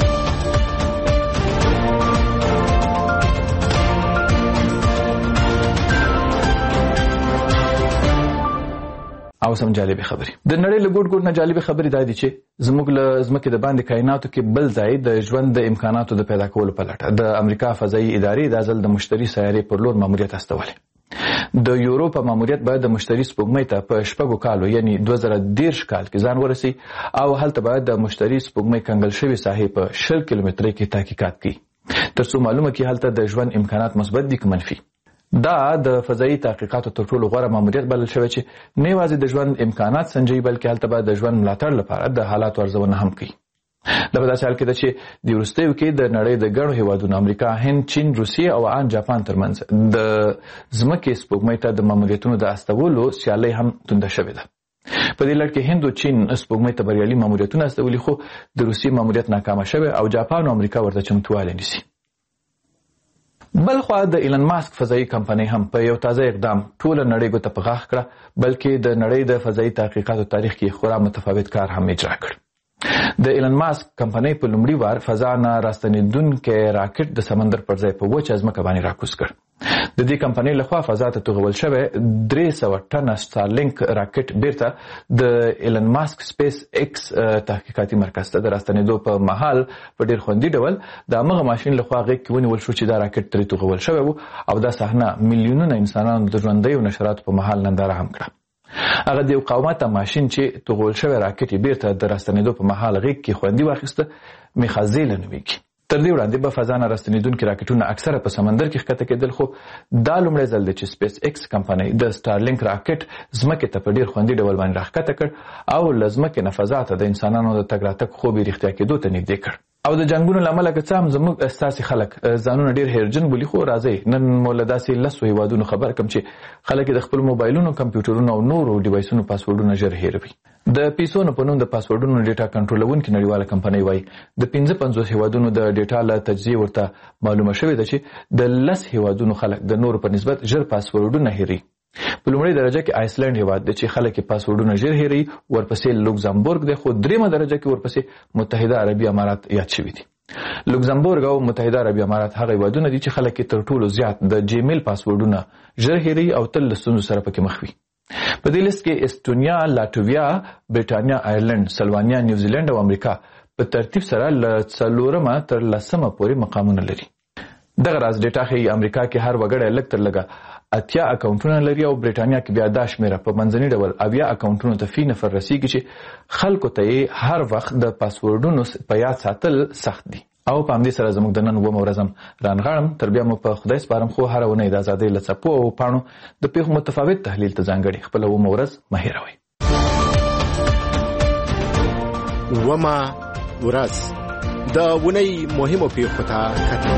او سم جالبه خبري د نړۍ له ګوټ ګوټ نه جالبه خبري دا دي چې زموږ له زمکه د باندې کائناتو کې بل ځای د ژوند د امکاناتو د پیدا کولو په لټه د امریکا فضایي ادارې د ځل د مشتري سیارې پر لور ماموریت استولې. د یورو په ماموریت باید د مشتري سپوږمۍ ته په شپږو کالو یعنی دوه زره دېرش کال کې ځان ورسي او هلته باید د مشتري سپوږمۍ کنګل شوې ساحې په شل کیلومترۍ کې تحقیقات کړي ترڅو معلومه کړي هلته د ژوند امکانات مثبت دي که منفي. دا د فضایي تحقیقاتو تر ټولو غوره ماموریت بلل شوی چې نه یوازې د ژوند امکانات سنجوي بلکې هلته به د ژوند ملاتړ لپاره د حالاتو ارزونه هم کوي. دا په داسې حال کې ده چې د وروستیو کې د نړۍ د ګڼو هیوادونو امریکا، هند، چین، روسیې او ان جاپان ترمنځ د ځمکې سپوږمۍ ته د ماموریتونو د استولو سیالۍ هم تونده شوې ده. په دې لړ کې هند او چین سپوږمۍ ته بریالي ماموریتونه استولي خو د روسیې ماموریت ناکامه شوی او جاپان او امریکا ورته چمتووالی نیسي. بلخوا د ایلن ماسک فضایي کمپنۍ هم په یو تازه اقدام ټوله نړۍ ګوته په غاښ کړه بلکې د نړۍ د فضایي تحقیقاتو تاریخ کې خورا متفاوت کار هم اجرا کړ. د ایلن ماسک کمپنۍ په لومړي وار فضا نه راستنېدونکی راکټ د سمندر پر ځای په وچه ځمکه باندې راکوز کړ. د دې کمپنۍ لخوا فضا ته توغول شوی درې سوه ټنه سټارلینک راکټ بیرته د ایلن ماسک سپیس ایکس تحقیقاتي مرکز ته د راستنېدو په مهال په ډیر خوندي ډول د همغه ماشین لخوا غېږ کې ونیول شو چې دا راکټ ترې توغول شوی و او دا صحنه میلیونونه انسانانو د ژوندیو نشراتو په مهال ننداره هم کړه. هغه د یو قومته ماشین چې توغول شوی راکټ یې بیرته د راستنېدو په مهال غېږ کې خوندي واخیسته میخازیله نومیږي. تر دې وړاندې به فضا نه راستنېدونکي راکټونه اکثره په سمندر کې ښکته کېدل خو دا لومړی ځل دی چې سپیس ایکس کمپنۍ د سټارلینک راکټ ځمکې ته په ډېر خوندي ډول باندې راښکته کړ او له ځمکې نه فضا ته د انسانانو د تګ راتګ خوب یې رښتیا کېدو ته نږدې کړ. او د جنګونو له امله که څه هم زموږ ستاسې خلک ځانونه ډېر هیرجن بولي خو راځئ نن مو له داسې لسو هیوادونو خبر کړم چې خلک د خپلو موبایلونو، کمپیوټرونو او نورو ډیوایسونو پاسورډونه ژر هیروي. د پیسونو په نوم د پاسورډونو ډیټا کنټرولونکې نړیواله کمپنۍ وایي د پنځه پنځوس هیوادونو د ډیټا له تجزیې ورته معلومه شوې ده چې د لس هیوادونو خلک د نورو په نسبت ژر پاسورډونه هیروي. په لومړۍ درجه کې آیسلند هیواد دی چې خلک یې پاسورډونه ژر هیروي، ورپسې لوکزامبورګ دی خو دریمه درجه کې ورپسې متحده عربي امارات یاد شوي دي. لوکزامبورګ او متحده عربي امارات هغه هیوادونه دي چې خلک یې تر ټولو زیات د جیمیل پاسورډونه ژر هیروي او تل له ستونزو سره پکې مخ وي. په دې لیست کې استونیا، لاتویا، برټانیا، آیرلند، سلوانیا، نیوزیلند او امریکا په ترتیب سره له څلورمه تر لسمه پورې مقامونه لري. دغه راز ډیټا ښیي امریکا کې هر وګړی لږ تر لږه اتیا اکاونټونه لري او برټانیا کې بیا دا شمیره په منځني ډول اویا اکاونټونو ته فی نفر رسیږي چې خلکو ته یې هر وخت د پاسورډونو په یاد ساتل سخت دي. او په همدې سره زموږ د نن اوومه ورځ هم رانغاړم. تر بیا مو په خدای سپارم خو هره اونۍ د ازادۍ له څپو او پاڼو د پیښو متفاوت تحلیل ته ځانګړې خپله اوومه ورځ مه هېروئ. اوومه ورځ د اونۍ مهمو پیښو ته کتنه.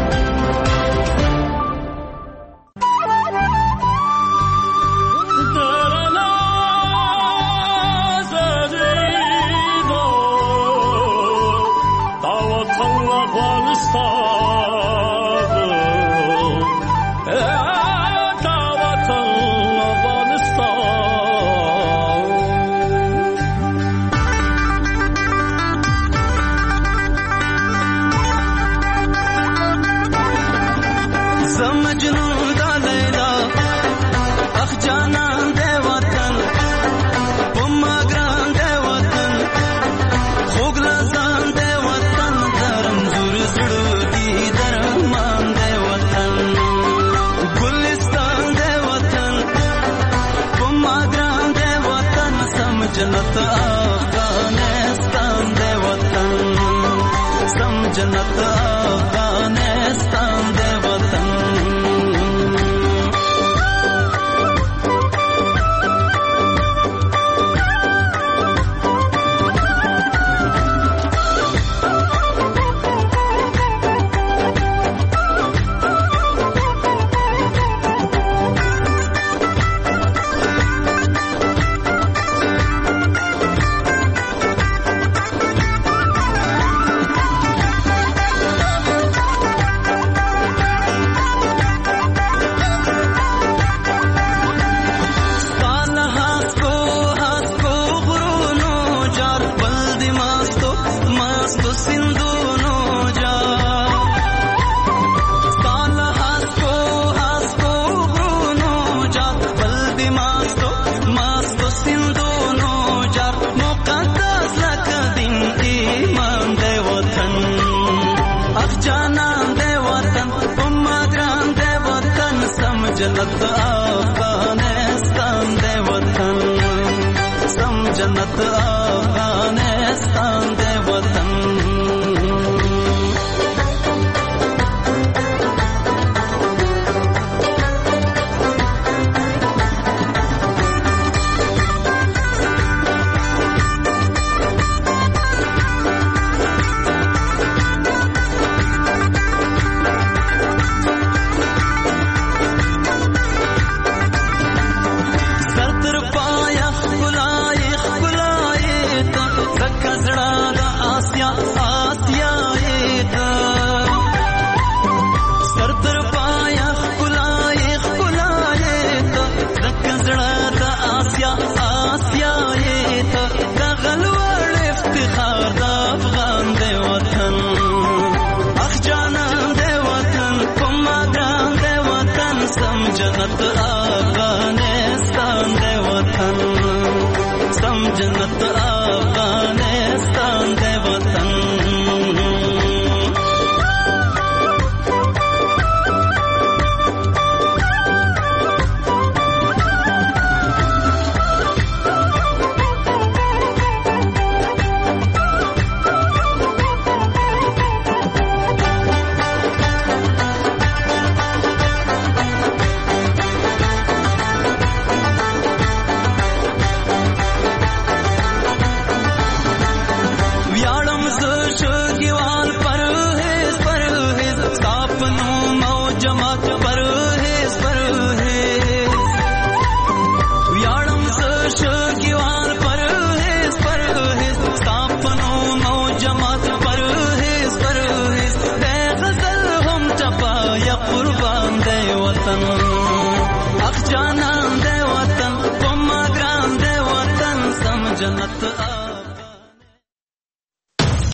जन्नत अफगानिस्तान दे वतन सम जन्नत अफगानिस्तान दे वतन जन्नत जन्नत अफगानिस्तान दे वतन जन्नत अफगानिस्तान दे वतन सम जन्नत